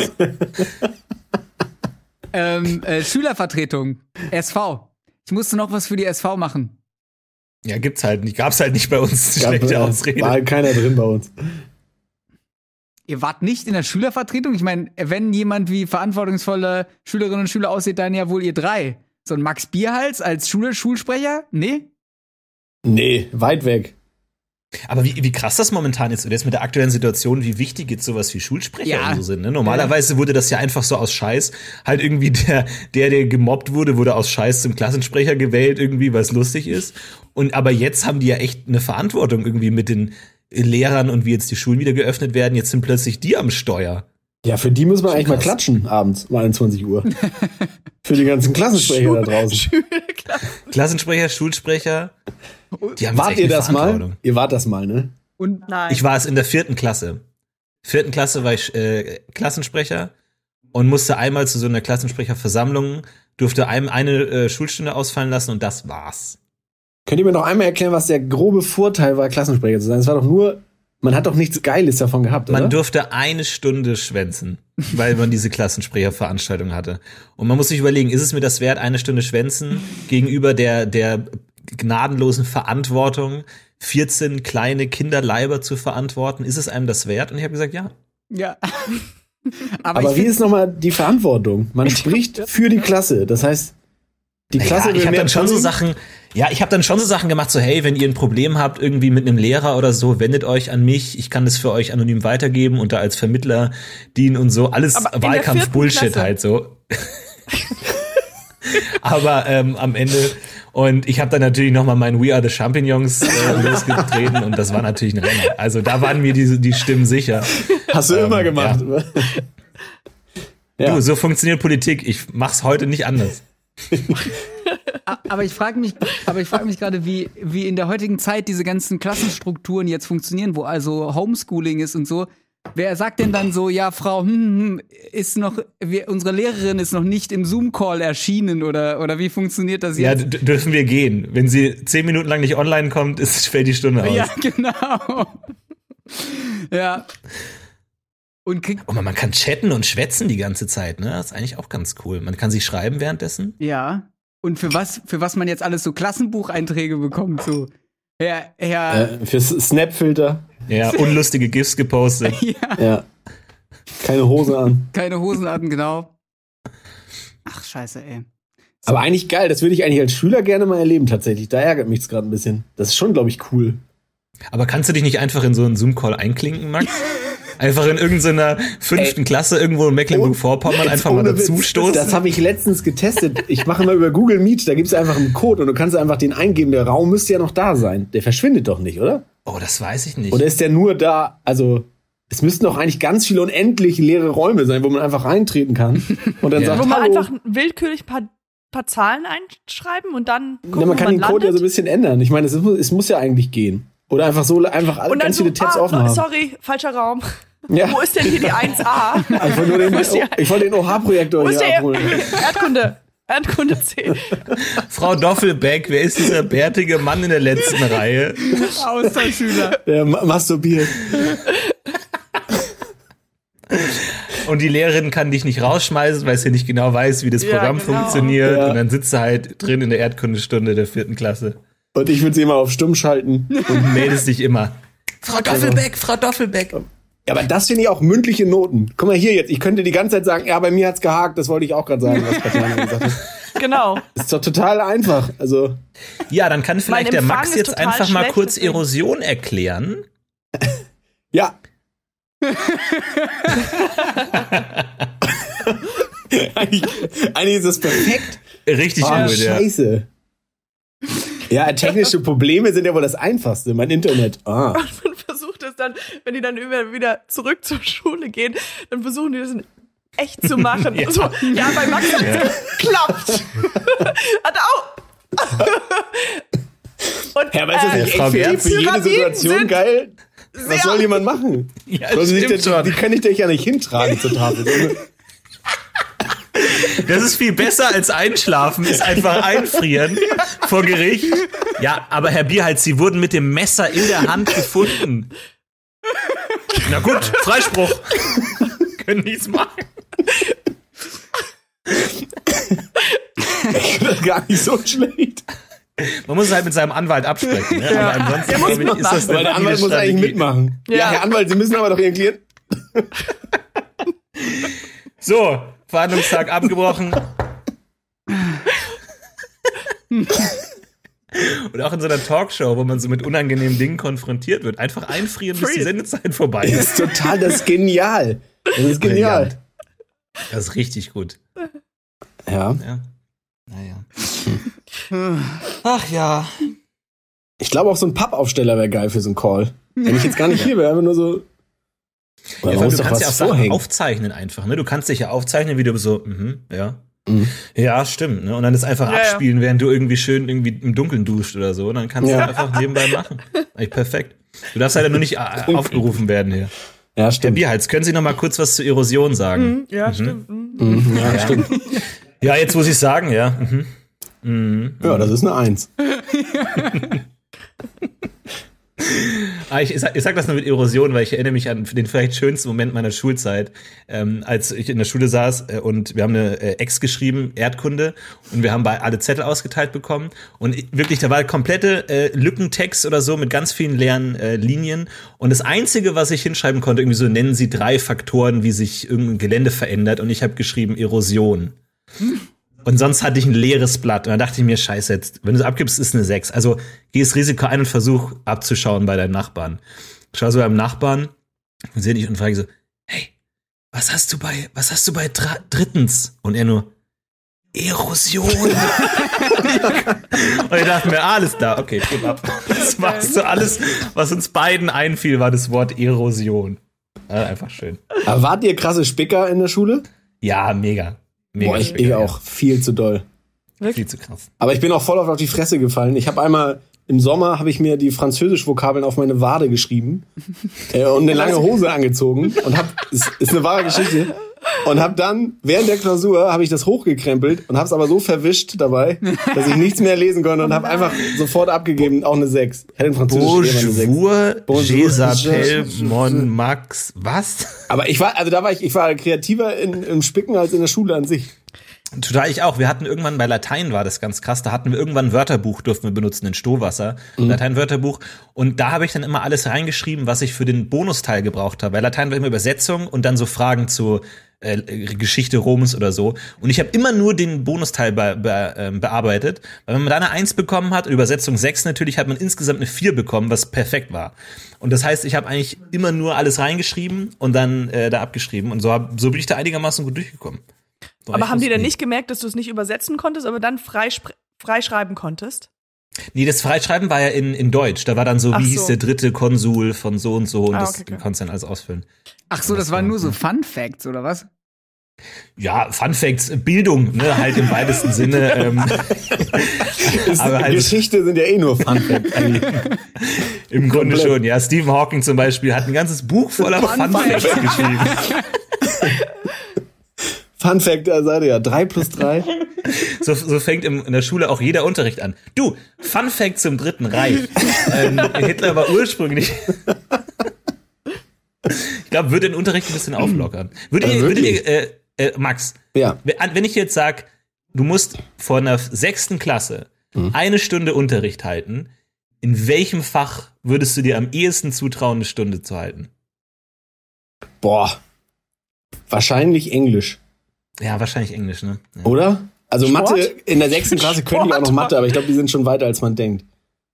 [SPEAKER 1] was. Schülervertretung, SV. Ich musste noch was für die SV machen.
[SPEAKER 2] Ja, gab's halt nicht bei uns. Schlechte Ausrede.
[SPEAKER 3] War keiner drin bei uns.
[SPEAKER 1] Ihr wart nicht in der Schülervertretung? Ich meine, wenn jemand wie verantwortungsvolle Schülerinnen und Schüler aussieht, dann ja wohl ihr 3. So ein Max Bierhals als Schulsprecher? Nee?
[SPEAKER 3] Nee, weit weg.
[SPEAKER 2] Aber wie krass das momentan jetzt ist mit der aktuellen Situation, wie wichtig jetzt sowas wie Schulsprecher und so sind. Ne? Normalerweise wurde das ja einfach so aus Scheiß, halt irgendwie der gemobbt wurde aus Scheiß zum Klassensprecher gewählt, irgendwie, weil es lustig ist. Aber jetzt haben die ja echt eine Verantwortung irgendwie mit den Lehrern und wie jetzt die Schulen wieder geöffnet werden. Jetzt sind plötzlich die am Steuer.
[SPEAKER 3] Ja, für die müssen wir eigentlich mal klatschen, abends um 21 Uhr. Für die ganzen Klassensprecher da draußen.
[SPEAKER 2] Klassensprecher, Schulsprecher. Die haben
[SPEAKER 3] Wart ihr das mal? Ihr wart das mal, ne?
[SPEAKER 1] Und
[SPEAKER 4] Nein.
[SPEAKER 2] Ich war es in der 4. Klasse. 4. Klasse war ich Klassensprecher und musste einmal zu so einer Klassensprecherversammlung, durfte eine Schulstunde ausfallen lassen und das war's.
[SPEAKER 3] Könnt ihr mir noch einmal erklären, was der grobe Vorteil war, Klassensprecher zu sein? Es war doch nur, man hat doch nichts Geiles davon gehabt, oder?
[SPEAKER 2] Man durfte 1 Stunde schwänzen, weil man diese Klassensprecherveranstaltung hatte. Und man muss sich überlegen, ist es mir das wert, 1 Stunde schwänzen gegenüber der gnadenlosen Verantwortung, 14 kleine Kinderleiber zu verantworten? Ist es einem das wert? Und ich habe gesagt, ja.
[SPEAKER 1] Ja.
[SPEAKER 3] Aber wie ist nochmal die Verantwortung? Man spricht für die Klasse. Das heißt, die Klasse will
[SPEAKER 2] ich habe
[SPEAKER 3] mehr
[SPEAKER 2] dann schon so Sachen, ich habe dann schon so Sachen gemacht, so hey, wenn ihr ein Problem habt irgendwie mit einem Lehrer oder so, wendet euch an mich, ich kann das für euch anonym weitergeben und da als Vermittler dienen und so, alles Wahlkampf-Bullshit halt so. Aber am Ende, und ich habe dann natürlich nochmal mein We Are the Champignons losgetreten und das war natürlich ein Renner. Also da waren mir die Stimmen sicher.
[SPEAKER 3] Hast du immer gemacht.
[SPEAKER 2] Ja. Du, so funktioniert Politik, ich mach's heute nicht anders.
[SPEAKER 1] Aber ich frage mich gerade, wie in der heutigen Zeit diese ganzen Klassenstrukturen jetzt funktionieren, wo also Homeschooling ist und so. Wer sagt denn dann so, ja, Frau, unsere Lehrerin ist noch nicht im Zoom-Call erschienen oder wie funktioniert das jetzt?
[SPEAKER 2] Ja, dürfen wir gehen. Wenn sie 10 Minuten lang nicht online kommt, fällt die Stunde aus.
[SPEAKER 1] Ja, genau. Ja. Und
[SPEAKER 2] man kann chatten und schwätzen die ganze Zeit, ne? Das ist eigentlich auch ganz cool. Man kann sich schreiben währenddessen.
[SPEAKER 1] Ja. Und für was man jetzt alles so Klassenbucheinträge bekommt, so.
[SPEAKER 3] Für Snapfilter.
[SPEAKER 2] Ja, unlustige GIFs gepostet.
[SPEAKER 3] Ja. Keine Hose an.
[SPEAKER 1] Keine Hosen an, genau. Ach, scheiße, ey. So.
[SPEAKER 3] Aber eigentlich geil, das würde ich eigentlich als Schüler gerne mal erleben, tatsächlich. Da ärgert mich das gerade ein bisschen. Das ist schon, glaube ich, cool.
[SPEAKER 2] Aber kannst du dich nicht einfach in so einen Zoom-Call einklinken, Max? Einfach in irgendeiner 5. Klasse irgendwo in Mecklenburg-Vorpommern einfach mal dazustoßen.
[SPEAKER 3] Das habe ich letztens getestet. Ich mache mal über Google Meet, da gibt's einfach einen Code und du kannst einfach den eingeben. Der Raum müsste ja noch da sein. Der verschwindet doch nicht, oder?
[SPEAKER 2] Oh, das weiß ich nicht.
[SPEAKER 3] Oder ist der nur da, also es müssten doch eigentlich ganz viele unendlich leere Räume sein, wo man einfach reintreten kann und dann sagt,
[SPEAKER 4] wo man
[SPEAKER 3] hallo.
[SPEAKER 4] einfach willkürlich ein paar Zahlen einschreiben und dann gucken,
[SPEAKER 3] Ja, man kann den Code
[SPEAKER 4] landet.
[SPEAKER 3] ja so ein bisschen ändern. Ich meine, es muss ja eigentlich gehen. Oder einfach alle ganz viele Tabs offen haben.
[SPEAKER 4] Sorry, falscher Raum.
[SPEAKER 3] Ja.
[SPEAKER 4] Wo ist denn hier die 1a?
[SPEAKER 3] Ich wollte den OH-Projektor hier abholen.
[SPEAKER 4] Erdkunde 10.
[SPEAKER 2] Frau Doffelbeck, wer ist dieser bärtige Mann in der letzten Reihe?
[SPEAKER 1] Austauschschüler.
[SPEAKER 3] Der masturbiert.
[SPEAKER 2] Und die Lehrerin kann dich nicht rausschmeißen, weil sie nicht genau weiß, wie das Programm funktioniert. Ja. Und dann sitzt du halt drin in der Erdkundestunde der 4. Klasse.
[SPEAKER 3] Und ich würde sie immer auf stumm schalten.
[SPEAKER 2] Und meldest dich immer. Frau Doffelbeck.
[SPEAKER 3] Ja, aber das finde ich auch mündliche Noten. Guck mal hier jetzt, ich könnte die ganze Zeit sagen, ja, bei mir hat's gehakt, das wollte ich auch gerade sagen, was Katjana gesagt hat.
[SPEAKER 4] Genau.
[SPEAKER 3] Ist doch total einfach. Also.
[SPEAKER 2] Ja, dann kann vielleicht der Max jetzt einfach mal kurz Erosion erklären.
[SPEAKER 3] Ja. eigentlich ist es perfekt.
[SPEAKER 2] Richtig gut, ja.
[SPEAKER 3] Scheiße. Ja, technische Probleme sind ja wohl das Einfachste. Mein Internet.
[SPEAKER 4] Und man versucht es dann, wenn die dann wieder zurück zur Schule gehen, dann versuchen die das in echt zu machen. Ja, so, ja bei Max hat es geklappt. Hat auch. Und,
[SPEAKER 3] ja, aber ist das nicht echt für jede Situation geil? Was soll jemand machen?
[SPEAKER 2] Ja, die
[SPEAKER 3] kann ich dich ja nicht hintragen zur Tafel.
[SPEAKER 2] Das ist viel besser als einschlafen, ist einfach einfrieren vor Gericht. Ja, aber Herr Bierhals, Sie wurden mit dem Messer in der Hand gefunden. Na gut, Freispruch. Können nichts machen.
[SPEAKER 3] Ich finde das gar nicht so schlecht.
[SPEAKER 2] Man muss es halt mit seinem Anwalt absprechen. Ne?
[SPEAKER 4] Ja.
[SPEAKER 2] Aber ansonsten glaube ich, ist das
[SPEAKER 3] weil der Anwalt muss eigentlich mitmachen. Ja, Herr Anwalt, Sie müssen aber doch Ihren Klienten.
[SPEAKER 2] So, Verhandlungstag abgebrochen. Und auch in so einer Talkshow, wo man so mit unangenehmen Dingen konfrontiert wird. Einfach einfrieren, bis die Sendezeit vorbei ist.
[SPEAKER 3] Das ist genial. Das ist genial.
[SPEAKER 2] Das ist richtig gut.
[SPEAKER 3] Ja.
[SPEAKER 2] Naja. Ach ja.
[SPEAKER 3] Ich glaube auch so ein Pappaufsteller wäre geil für so einen Call. Wenn ich jetzt gar nicht hier wäre, einfach nur so.
[SPEAKER 2] Ja, du kannst ja auch Sachen aufzeichnen einfach, ne? Du kannst dich ja aufzeichnen, wie du so, ja. Ja, stimmt, ne? Und dann das einfach abspielen, während du irgendwie schön im Dunkeln duscht oder so. Und dann kannst du einfach nebenbei machen. Eigentlich perfekt. Du darfst halt nur nicht aufgerufen werden hier.
[SPEAKER 3] Ja, stimmt.
[SPEAKER 2] Herr Bierhals, können Sie noch mal kurz was zur Erosion sagen?
[SPEAKER 4] Ja, stimmt.
[SPEAKER 3] Ja, stimmt.
[SPEAKER 2] Ja, jetzt muss ich sagen, ja.
[SPEAKER 3] Ja, das ist eine 1.
[SPEAKER 2] Ich sag das nur mit Erosion, weil ich erinnere mich an den vielleicht schönsten Moment meiner Schulzeit, als ich in der Schule saß und wir haben eine Ex geschrieben, Erdkunde, und wir haben alle Zettel ausgeteilt bekommen und wirklich, da war komplette Lückentext oder so mit ganz vielen leeren Linien und das Einzige, was ich hinschreiben konnte, irgendwie so, nennen Sie 3 Faktoren, wie sich irgendein Gelände verändert, und ich habe geschrieben Erosion. Und sonst hatte ich ein leeres Blatt. Und dann dachte ich mir, scheiße, jetzt, wenn du es abgibst, ist eine 6. Also geh das Risiko ein und versuch abzuschauen bei deinen Nachbarn. Schau so beim Nachbarn und sehe dich und frage so, hey, was hast du bei drittens? Und er nur, Erosion. Und ich dachte mir, alles da, okay, gib ab. Das war so alles, was uns beiden einfiel, war das Wort Erosion. Einfach schön.
[SPEAKER 3] Aber wart ihr krasse Spicker in der Schule?
[SPEAKER 2] Ja, mega.
[SPEAKER 3] Boah, ich auch viel zu doll.
[SPEAKER 2] Viel zu krass.
[SPEAKER 3] Aber ich bin auch voll auf die Fresse gefallen. Ich habe einmal im Sommer mir die Französisch-Vokabeln auf meine Wade geschrieben und eine lange Hose angezogen und ist eine wahre Geschichte. Und habe dann während der Klausur habe ich das hochgekrempelt und habe es aber so verwischt dabei, dass ich nichts mehr lesen konnte und habe einfach sofort abgegeben, auch eine 6. Ich hätte in Französisch
[SPEAKER 2] Bonjour, Jesapel, Mon, Max, was?
[SPEAKER 3] Aber ich war kreativer im Spicken als in der Schule an sich.
[SPEAKER 2] Total, ich auch. Wir hatten irgendwann, bei Latein war das ganz krass, da hatten wir irgendwann ein Wörterbuch, durften wir benutzen, in Stohwasser, Latein-Wörterbuch. Und da habe ich dann immer alles reingeschrieben, was ich für den Bonusteil gebraucht habe. Weil Latein war immer Übersetzung und dann so Fragen zu Geschichte Roms oder so. Und ich habe immer nur den Bonusteil bearbeitet. Weil wenn man da eine 1 bekommen hat, Übersetzung 6 natürlich, hat man insgesamt eine 4 bekommen, was perfekt war. Und das heißt, ich habe eigentlich immer nur alles reingeschrieben und dann da abgeschrieben. Und so bin ich da einigermaßen gut durchgekommen.
[SPEAKER 4] Aber haben die denn nicht gemerkt, dass du es nicht übersetzen konntest, aber dann frei schreiben konntest?
[SPEAKER 2] Nee, das Freischreiben war ja in Deutsch. Da war dann so, wie hieß der dritte Konsul von so und so, und das konntest du dann alles ausfüllen.
[SPEAKER 1] Ach so, das waren nur so Fun Facts, oder was?
[SPEAKER 2] Ja, Fun Facts, Bildung, ne, halt im weitesten Sinne.
[SPEAKER 3] Aber halt, Geschichte sind ja eh nur Fun Facts eigentlich.
[SPEAKER 2] Im Grunde schon, ja. Stephen Hawking zum Beispiel hat ein ganzes Buch voller Fun Facts geschrieben.
[SPEAKER 3] Fun Fact, da seid ihr ja 3 plus 3.
[SPEAKER 2] So fängt in der Schule auch jeder Unterricht an. Du, Fun Fact zum Dritten Reich. Hitler war ursprünglich. Ich glaube, würde den Unterricht ein bisschen auflockern. Würdet ihr, Max,
[SPEAKER 3] Ja.
[SPEAKER 2] wenn ich jetzt sag, du musst vor einer 6. Klasse eine Stunde Unterricht halten, in welchem Fach würdest du dir am ehesten zutrauen, eine Stunde zu halten?
[SPEAKER 3] Boah. Wahrscheinlich Englisch.
[SPEAKER 2] Ja, wahrscheinlich Englisch, ne? Ja.
[SPEAKER 3] Oder? Also
[SPEAKER 4] Sport?
[SPEAKER 3] Mathe, in der 6. Klasse können die auch noch
[SPEAKER 4] Sport.
[SPEAKER 3] Mathe, aber ich glaube, die sind schon weiter, als man denkt.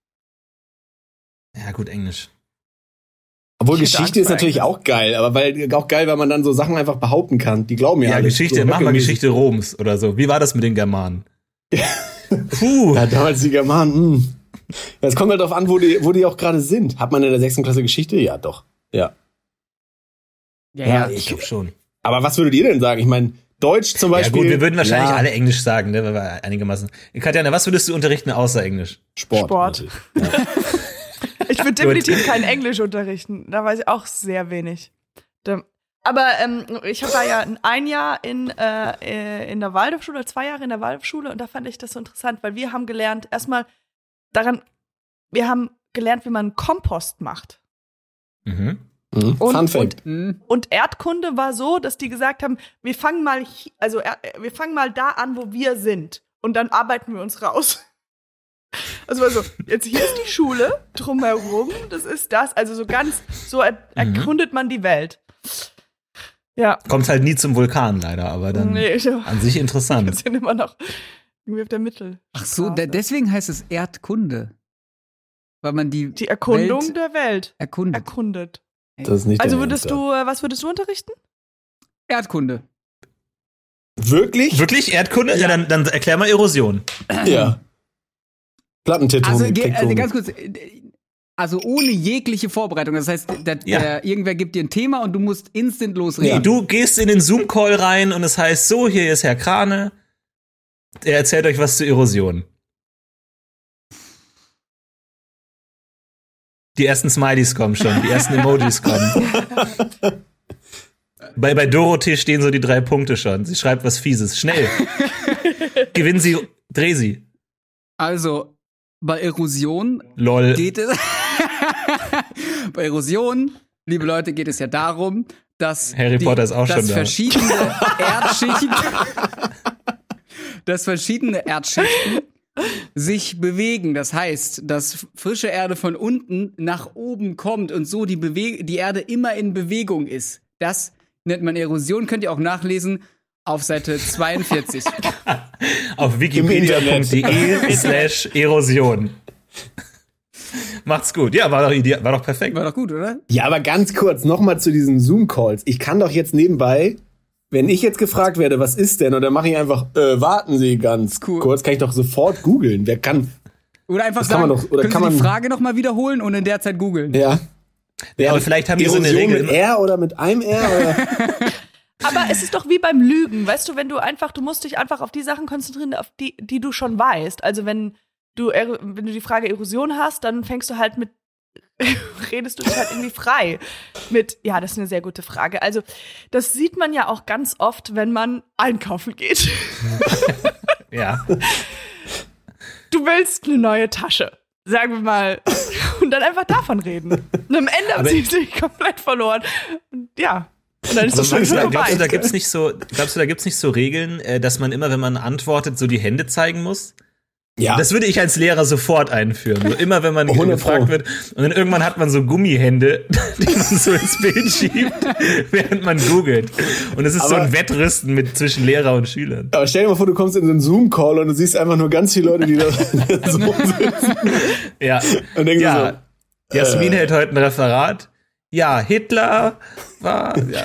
[SPEAKER 2] Ja, gut, Englisch.
[SPEAKER 3] Obwohl
[SPEAKER 4] Ich hätte
[SPEAKER 3] Geschichte
[SPEAKER 4] Angst
[SPEAKER 3] ist
[SPEAKER 4] vor
[SPEAKER 3] natürlich
[SPEAKER 4] Englisch.
[SPEAKER 3] auch geil, aber auch geil, weil man dann so Sachen einfach behaupten kann. Die glauben ja
[SPEAKER 2] Ja,
[SPEAKER 3] alle.
[SPEAKER 2] Geschichte,
[SPEAKER 3] So
[SPEAKER 2] mach mal
[SPEAKER 3] höckelmäßig.
[SPEAKER 2] Geschichte Roms oder so. Wie war das mit den Germanen? Puh.
[SPEAKER 3] Ja, damals die Germanen. Ja, es kommt halt darauf an, wo die auch gerade sind. Hat man in der 6. Klasse Geschichte? Ja, doch. Ja.
[SPEAKER 1] Ja,
[SPEAKER 2] Ich glaube schon.
[SPEAKER 3] Aber was würdet ihr denn sagen? Ich meine, Deutsch zum
[SPEAKER 2] Ja
[SPEAKER 3] Beispiel.
[SPEAKER 2] gut, wir würden wahrscheinlich
[SPEAKER 3] ja,
[SPEAKER 2] alle Englisch sagen, ne, weil wir einigermaßen. Katjana, was würdest du unterrichten außer Englisch?
[SPEAKER 3] Sport.
[SPEAKER 4] Sport.
[SPEAKER 3] natürlich. Ja.
[SPEAKER 4] Ich würde definitiv kein Englisch unterrichten. Da weiß ich auch sehr wenig. Aber ich war ja ein Jahr in der Waldorfschule, 2 Jahre in der Waldorfschule, und da fand ich das so interessant, weil wir haben gelernt, wir haben gelernt, wie man Kompost macht.
[SPEAKER 2] Mhm.
[SPEAKER 3] Mhm. Fun Fact.
[SPEAKER 4] Und Erdkunde war so, dass die gesagt haben, wir fangen mal da an, wo wir sind, und dann arbeiten wir uns raus. Also jetzt hier ist die Schule, drumherum, das ist das, also so ganz, so erkundet man die Welt. Ja.
[SPEAKER 2] Kommt halt nie zum Vulkan leider, aber dann
[SPEAKER 4] Nee, wir
[SPEAKER 2] an sich interessant.
[SPEAKER 4] sind immer noch irgendwie auf der Mitte.
[SPEAKER 1] Ach so, deswegen heißt es Erdkunde. Weil man die
[SPEAKER 4] Erkundung
[SPEAKER 1] Welt
[SPEAKER 4] der Welt
[SPEAKER 1] erkundet.
[SPEAKER 3] Das ist nicht
[SPEAKER 4] Also
[SPEAKER 3] dein Ernst, ja.
[SPEAKER 4] was würdest du unterrichten?
[SPEAKER 1] Erdkunde.
[SPEAKER 3] Wirklich?
[SPEAKER 2] Wirklich Erdkunde? Ja, dann erklär mal Erosion.
[SPEAKER 3] Ja. Plattentektonik.
[SPEAKER 1] Also ganz kurz, also ohne jegliche Vorbereitung. Das heißt, irgendwer gibt dir ein Thema und du musst instant losreden.
[SPEAKER 2] Nee, du gehst in den Zoom-Call rein und es heißt so, hier ist Herr Krane. Er erzählt euch was zur Erosion. Die ersten Smileys kommen schon, die ersten Emojis kommen. Bei Dorothee stehen so die 3 Punkte schon. Sie schreibt was Fieses. Schnell. Gewinn sie, dreh sie.
[SPEAKER 1] Also, bei Erosion
[SPEAKER 2] Lol.
[SPEAKER 1] geht es. Bei Erosion, liebe Leute, geht es ja darum, dass
[SPEAKER 2] Harry Potter ist auch schon da.
[SPEAKER 1] Dass verschiedene Erdschichten sich bewegen. Das heißt, dass frische Erde von unten nach oben kommt und so die Erde immer in Bewegung ist. Das nennt man Erosion. Könnt ihr auch nachlesen auf Seite 42.
[SPEAKER 2] Auf wikipedia.de/Erosion. Macht's gut. Ja, war doch perfekt.
[SPEAKER 1] War doch gut, oder?
[SPEAKER 3] Ja, aber ganz kurz, nochmal zu diesen Zoom-Calls. Ich kann doch jetzt nebenbei, wenn ich jetzt gefragt werde, was ist denn, und dann mache ich einfach, warten Sie ganz kurz, kann ich doch sofort googeln. Wer kann?
[SPEAKER 1] Oder einfach
[SPEAKER 3] Das kann
[SPEAKER 1] sagen,
[SPEAKER 3] man doch- oder
[SPEAKER 1] können
[SPEAKER 3] kann
[SPEAKER 1] Sie die
[SPEAKER 3] man-
[SPEAKER 1] Frage noch mal wiederholen und in der Zeit googeln.
[SPEAKER 3] Ja.
[SPEAKER 2] Ja, aber vielleicht haben die so eine
[SPEAKER 3] Erosion
[SPEAKER 2] Regel.
[SPEAKER 3] mit R oder mit einem R? Oder?
[SPEAKER 4] Aber es ist doch wie beim Lügen, weißt du, du musst dich einfach auf die Sachen konzentrieren, auf die du schon weißt. Also wenn du die Frage Erosion hast, dann fängst du halt redest du dich halt irgendwie frei mit, ja, das ist eine sehr gute Frage. Also das sieht man ja auch ganz oft, wenn man einkaufen geht.
[SPEAKER 2] Ja.
[SPEAKER 4] Du willst eine neue Tasche, sagen wir mal, und dann einfach davon reden. Und am Ende haben sie sich komplett verloren. Und ja. Und dann ist das schon vorbei.
[SPEAKER 2] Glaubst du, da gibt's nicht so Regeln, dass man immer, wenn man antwortet, so die Hände zeigen muss?
[SPEAKER 3] Ja.
[SPEAKER 2] Das würde ich als Lehrer sofort einführen. So immer, wenn man
[SPEAKER 3] 100
[SPEAKER 2] gefragt
[SPEAKER 3] Pro.
[SPEAKER 2] wird. Und dann irgendwann hat man so Gummihände, die man so ins Bild schiebt, während man googelt. Und es ist so ein Wettrüsten zwischen Lehrer und Schülern.
[SPEAKER 3] Aber stell dir mal vor, du kommst in so einen Zoom-Call und du siehst einfach nur ganz viele Leute, die da so sitzen.
[SPEAKER 2] Ja.
[SPEAKER 3] Und denkst
[SPEAKER 2] Ja.
[SPEAKER 3] du
[SPEAKER 2] Jasmin hält heute ein Referat. Ja, Hitler war, ja.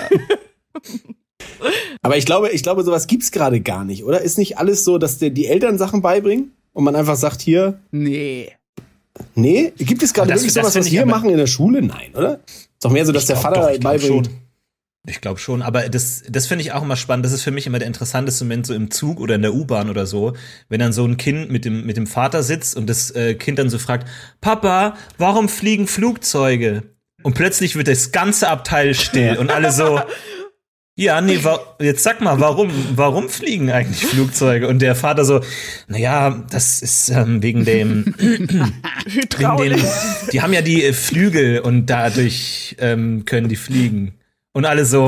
[SPEAKER 3] Aber ich glaube, sowas gibt's gerade gar nicht, oder? Ist nicht alles so, dass die Eltern Sachen beibringen und man einfach sagt, hier,
[SPEAKER 1] Nee.
[SPEAKER 3] nee? Gibt es gerade
[SPEAKER 2] Das-
[SPEAKER 3] wirklich
[SPEAKER 2] das
[SPEAKER 3] sowas,
[SPEAKER 2] find
[SPEAKER 3] was
[SPEAKER 2] ich
[SPEAKER 3] wir
[SPEAKER 2] aber-
[SPEAKER 3] machen in der Schule? Nein, oder? Ist doch mehr so, dass der Vater
[SPEAKER 2] Ich glaub
[SPEAKER 3] beibringt.
[SPEAKER 2] schon. Ich glaube schon, aber das finde ich auch immer spannend. Das ist für mich immer der interessanteste Moment so im Zug oder in der U-Bahn oder so, wenn dann so ein Kind mit dem Vater sitzt und das Kind dann so fragt, Papa, warum fliegen Flugzeuge? Und plötzlich wird das ganze Abteil still und alle so, ja, nee, jetzt sag mal, warum fliegen eigentlich Flugzeuge? Und der Vater so, naja, das ist wegen dem
[SPEAKER 4] Hydraulik.
[SPEAKER 2] die haben ja die Flügel und dadurch können die fliegen. Und alle so,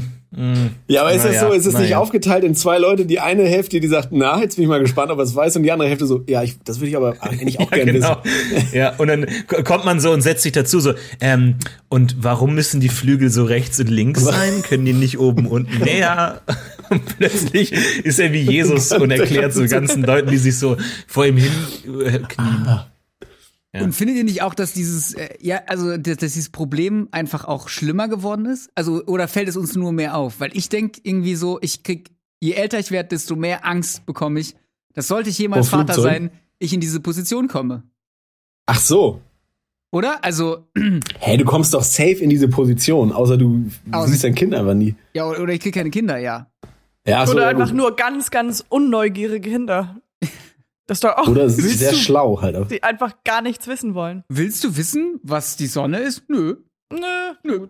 [SPEAKER 3] Ja, aber ist das so, ist es nicht
[SPEAKER 2] naja.
[SPEAKER 3] aufgeteilt in zwei Leute, die eine Hälfte, die sagt, na, jetzt bin ich mal gespannt, ob er es weiß, und die andere Hälfte so, ja, das würde ich aber eigentlich auch gerne wissen.
[SPEAKER 2] Ja, und dann kommt man so und setzt sich dazu so, und warum müssen die Flügel so rechts und links sein? Können die nicht oben, unten, näher? Und plötzlich ist er wie Jesus und erklärt so ganzen Leuten, die sich so vor ihm hin knien. Ja.
[SPEAKER 1] Und findet ihr nicht auch, dass dieses dass dieses Problem einfach auch schlimmer geworden ist? Also, oder fällt es uns nur mehr auf? Weil ich denke irgendwie so, je älter ich werde, desto mehr Angst bekomme ich, dass sollte ich jemals
[SPEAKER 3] Vor
[SPEAKER 1] Vater
[SPEAKER 3] Flugzeugen?
[SPEAKER 1] sein, ich in diese Position komme.
[SPEAKER 3] Ach so.
[SPEAKER 1] Oder? Also,
[SPEAKER 3] Hey, du kommst doch safe in diese Position, außer du siehst dein Kind einfach nie.
[SPEAKER 1] ja, oder ich kriege keine Kinder, ja.
[SPEAKER 3] Ja, ach so,
[SPEAKER 4] Oder
[SPEAKER 3] ja,
[SPEAKER 4] einfach
[SPEAKER 3] gut.
[SPEAKER 4] nur ganz, ganz unneugierige Kinder. Das ist doch auch,
[SPEAKER 3] Oder sie ist
[SPEAKER 1] Willst
[SPEAKER 3] sehr
[SPEAKER 1] du-
[SPEAKER 3] schlau halt.
[SPEAKER 4] die einfach gar nichts wissen wollen.
[SPEAKER 1] Willst du wissen, was die Sonne ist? Nö.
[SPEAKER 4] Nö.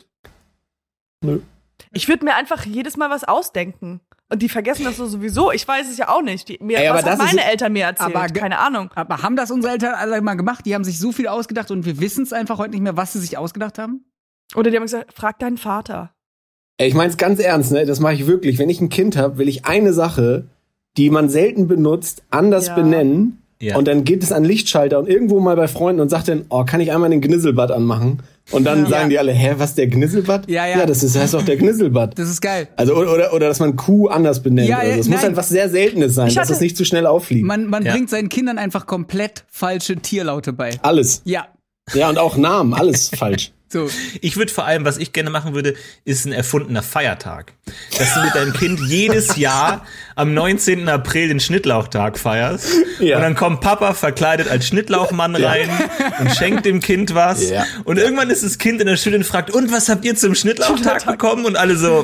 [SPEAKER 3] Nö.
[SPEAKER 4] Ich würde mir einfach jedes Mal was ausdenken. Und die vergessen das so sowieso. Ich weiß es ja auch nicht.
[SPEAKER 3] Ey,
[SPEAKER 4] Was
[SPEAKER 3] aber
[SPEAKER 4] haben
[SPEAKER 3] das ist-
[SPEAKER 4] meine Eltern mir erzählt?
[SPEAKER 1] Aber
[SPEAKER 4] Keine Ahnung.
[SPEAKER 1] Aber haben das unsere Eltern alle mal gemacht? Die haben sich so viel ausgedacht und wir wissen es einfach heute nicht mehr, was sie sich ausgedacht haben?
[SPEAKER 4] Oder die haben gesagt, frag deinen Vater.
[SPEAKER 3] Ey, ich mein's ganz ernst, ne? Das mache ich wirklich. Wenn ich ein Kind habe, will ich eine Sache, die man selten benutzt, anders
[SPEAKER 4] Ja.
[SPEAKER 3] benennen.
[SPEAKER 2] Ja.
[SPEAKER 3] Und dann geht es an Lichtschalter und irgendwo mal bei Freunden und sagt dann, oh, kann ich einmal den Gnisselbad anmachen? Und dann sagen die alle, hä, was, der Gnisselbad?
[SPEAKER 1] Ja, ja.
[SPEAKER 3] Ja, das heißt doch der Gnisselbad.
[SPEAKER 1] Das ist geil.
[SPEAKER 3] Also, oder dass man Kuh anders benennt.
[SPEAKER 1] Ja,
[SPEAKER 3] oder so.
[SPEAKER 1] ja,
[SPEAKER 3] Es muss
[SPEAKER 1] nein.
[SPEAKER 3] halt was sehr Seltenes sein,
[SPEAKER 4] Ich
[SPEAKER 3] dass
[SPEAKER 4] hatte-
[SPEAKER 3] es nicht zu schnell auffliegt.
[SPEAKER 1] Man
[SPEAKER 2] Ja.
[SPEAKER 1] bringt seinen Kindern einfach komplett falsche Tierlaute bei.
[SPEAKER 3] Alles.
[SPEAKER 1] Ja,
[SPEAKER 3] Ja, und auch Namen, alles falsch.
[SPEAKER 1] so.
[SPEAKER 2] Ich würde vor allem, was ich gerne machen würde, ist ein erfundener Feiertag. Dass du mit deinem Kind jedes Jahr am 19. April den Schnittlauchtag feierst.
[SPEAKER 3] Ja.
[SPEAKER 2] Und dann kommt Papa verkleidet als Schnittlauchmann rein und schenkt dem Kind was.
[SPEAKER 3] Ja.
[SPEAKER 2] Und irgendwann ist das Kind in der Schule und fragt, und was habt ihr zum Schnittlauchtag bekommen? Und alle so,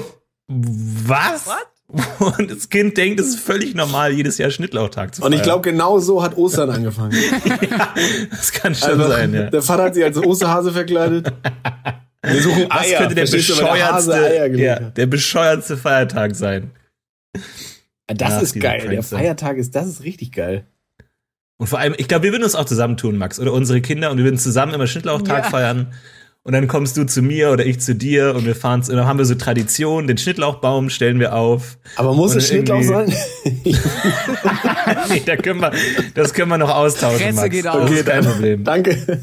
[SPEAKER 2] was? Und das Kind denkt, es ist völlig normal, jedes Jahr Schnittlauchtag zu feiern.
[SPEAKER 3] Und ich glaube, genau so hat Ostern angefangen.
[SPEAKER 2] das kann schon
[SPEAKER 3] Also,
[SPEAKER 2] sein, ja.
[SPEAKER 3] der Vater hat sich als Osterhase verkleidet. Wir suchen
[SPEAKER 2] Was
[SPEAKER 3] Eier.
[SPEAKER 2] könnte der
[SPEAKER 3] Verstehst du, weil der Hase Eier
[SPEAKER 2] bescheuertste,
[SPEAKER 3] gelegt
[SPEAKER 2] ja,
[SPEAKER 3] hat?
[SPEAKER 2] der bescheuertste Feiertag sein?
[SPEAKER 3] Das
[SPEAKER 2] Ach,
[SPEAKER 3] ist
[SPEAKER 2] diese
[SPEAKER 3] geil. Der
[SPEAKER 2] Prankster.
[SPEAKER 3] Feiertag das ist richtig geil.
[SPEAKER 2] Und vor allem, ich glaube, wir würden uns auch zusammentun, Max, oder unsere Kinder, und wir würden zusammen immer Schnittlauchtag
[SPEAKER 1] Ja.
[SPEAKER 2] feiern. Und dann kommst du zu mir oder ich zu dir und wir fahren, und dann haben wir so Tradition, den Schnittlauchbaum stellen wir auf.
[SPEAKER 3] Aber muss
[SPEAKER 2] Und
[SPEAKER 3] es Schnittlauch
[SPEAKER 2] irgendwie-
[SPEAKER 3] sein?
[SPEAKER 2] Nee, das können wir noch austauschen,
[SPEAKER 1] Fresse
[SPEAKER 2] Max.
[SPEAKER 1] geht
[SPEAKER 2] Das
[SPEAKER 1] auf.
[SPEAKER 2] ist kein Problem.
[SPEAKER 3] Danke.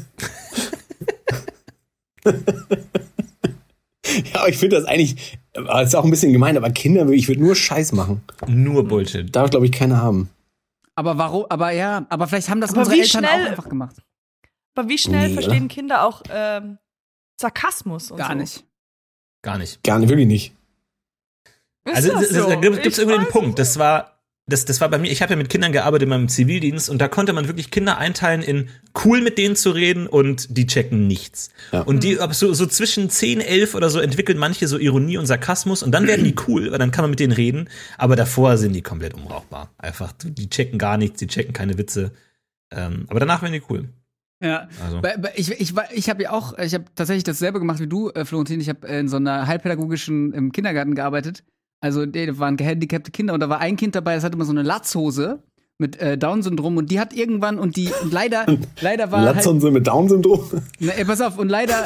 [SPEAKER 3] Ja, aber ich finde das eigentlich, das ist auch ein bisschen gemein, aber Kinder, ich würde nur Scheiß machen.
[SPEAKER 2] Nur Bullshit.
[SPEAKER 3] Darf, glaube ich, keiner haben.
[SPEAKER 1] Aber warum, aber vielleicht haben das
[SPEAKER 4] Aber
[SPEAKER 1] unsere
[SPEAKER 4] wie
[SPEAKER 1] Eltern
[SPEAKER 4] schnell-
[SPEAKER 1] auch einfach gemacht.
[SPEAKER 4] Aber wie schnell
[SPEAKER 3] Nee,
[SPEAKER 4] verstehen Kinder auch Sarkasmus und
[SPEAKER 1] Gar
[SPEAKER 4] so?
[SPEAKER 1] nicht.
[SPEAKER 2] Gar nicht.
[SPEAKER 3] Gar nicht, wirklich nicht.
[SPEAKER 4] Ist
[SPEAKER 2] Also
[SPEAKER 4] das so?
[SPEAKER 2] da gibt es
[SPEAKER 4] Ich
[SPEAKER 2] irgendwie einen
[SPEAKER 4] weiß
[SPEAKER 2] Punkt. Das war bei mir, ich habe ja mit Kindern gearbeitet in meinem Zivildienst und da konnte man wirklich Kinder einteilen in cool mit denen zu reden und die checken nichts.
[SPEAKER 3] Ja.
[SPEAKER 2] Und die so zwischen 10, 11 oder so entwickeln manche so Ironie und Sarkasmus und dann werden die cool, weil dann kann man mit denen reden, aber davor sind die komplett unbrauchbar. Einfach, die checken gar nichts, die checken keine Witze. Aber danach werden die cool.
[SPEAKER 1] Ja.
[SPEAKER 2] Also.
[SPEAKER 1] Ich habe ja auch, ich habe tatsächlich dasselbe gemacht wie du, Florentin. Ich habe in so einer heilpädagogischen im Kindergarten gearbeitet. Also, da waren gehandicapte Kinder und da war ein Kind dabei, das hatte immer so eine Latzhose mit Down-Syndrom und die hat irgendwann und leider war halt,
[SPEAKER 3] Latzhose mit Down-Syndrom.
[SPEAKER 1] pass auf, und leider,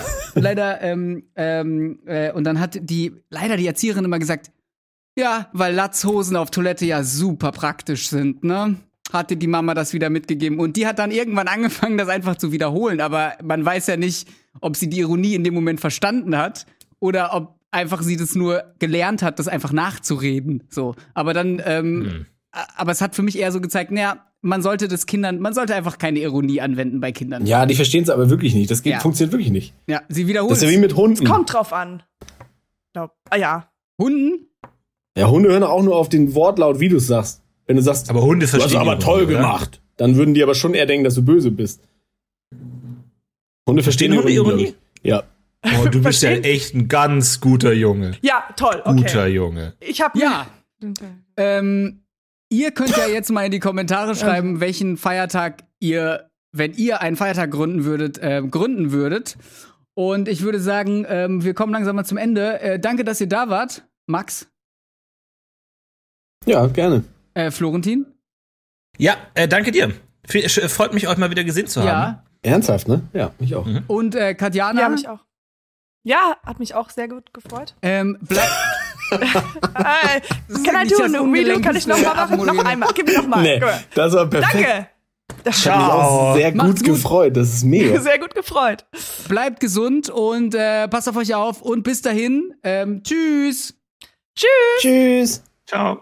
[SPEAKER 1] und dann hat die Erzieherin immer gesagt, ja, weil Latzhosen auf Toilette ja super praktisch sind, ne? Hatte die Mama das wieder mitgegeben. Und die hat dann irgendwann angefangen, das einfach zu wiederholen. Aber man weiß ja nicht, ob sie die Ironie in dem Moment verstanden hat oder ob einfach sie das nur gelernt hat, das einfach nachzureden. So. Aber dann, aber es hat für mich eher so gezeigt, naja, man sollte einfach keine Ironie anwenden bei Kindern.
[SPEAKER 3] Ja, die verstehen es aber wirklich nicht. Das
[SPEAKER 1] Ja.
[SPEAKER 3] funktioniert wirklich nicht.
[SPEAKER 1] Ja, sie wiederholen
[SPEAKER 3] Das ist ja wie mit Hunden.
[SPEAKER 4] Kommt drauf an. Ja.
[SPEAKER 1] Hunden.
[SPEAKER 3] Ja, Hunde hören auch nur auf den Wortlaut, wie du es sagst. Wenn du sagst,
[SPEAKER 2] Aber Hunde
[SPEAKER 3] du hast
[SPEAKER 2] verstehen
[SPEAKER 3] aber
[SPEAKER 2] Ironie,
[SPEAKER 3] toll
[SPEAKER 2] oder?
[SPEAKER 3] gemacht, dann würden die aber schon eher denken, dass du böse bist. Hunde verstehen
[SPEAKER 2] Hunde Ironie?
[SPEAKER 3] glaub ich. Ja.
[SPEAKER 2] Oh, du bist ja
[SPEAKER 4] Verstehen?
[SPEAKER 2] echt ein ganz guter Junge.
[SPEAKER 4] Ja, toll. Okay.
[SPEAKER 2] Guter Junge.
[SPEAKER 4] Ich habe
[SPEAKER 1] Ja. Ihr könnt ja jetzt mal in die Kommentare schreiben, welchen Feiertag ihr, wenn ihr einen Feiertag gründen würdet. Und ich würde sagen, wir kommen langsam mal zum Ende. Danke, dass ihr da wart. Max,
[SPEAKER 3] Ja, gerne.
[SPEAKER 1] Florentin.
[SPEAKER 2] Ja, danke dir. Freut mich, euch mal wieder gesehen zu haben.
[SPEAKER 1] Ja.
[SPEAKER 3] Ernsthaft, ne? Ja, mich auch.
[SPEAKER 1] Und Katjana.
[SPEAKER 4] Ja, mich auch. Ja, hat mich auch sehr gut gefreut.
[SPEAKER 1] Bleib.
[SPEAKER 4] Can I do a Redo? Kann ich nochmal machen? Noch einmal. Gib mir nochmal.
[SPEAKER 3] Nee, das war perfekt.
[SPEAKER 4] Danke.
[SPEAKER 3] Das hat mich auch sehr gut gefreut. Das ist mega.
[SPEAKER 4] Sehr gut gefreut.
[SPEAKER 1] Bleibt gesund und passt auf euch auf und bis dahin. Tschüss.
[SPEAKER 4] Tschüss.
[SPEAKER 3] Tschüss.
[SPEAKER 2] Ciao.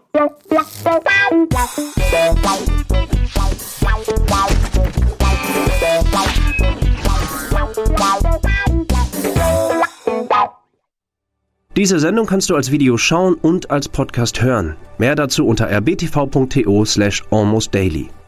[SPEAKER 5] Diese Sendung kannst du als Video schauen und als Podcast hören. Mehr dazu unter rbtv.to/almostdaily.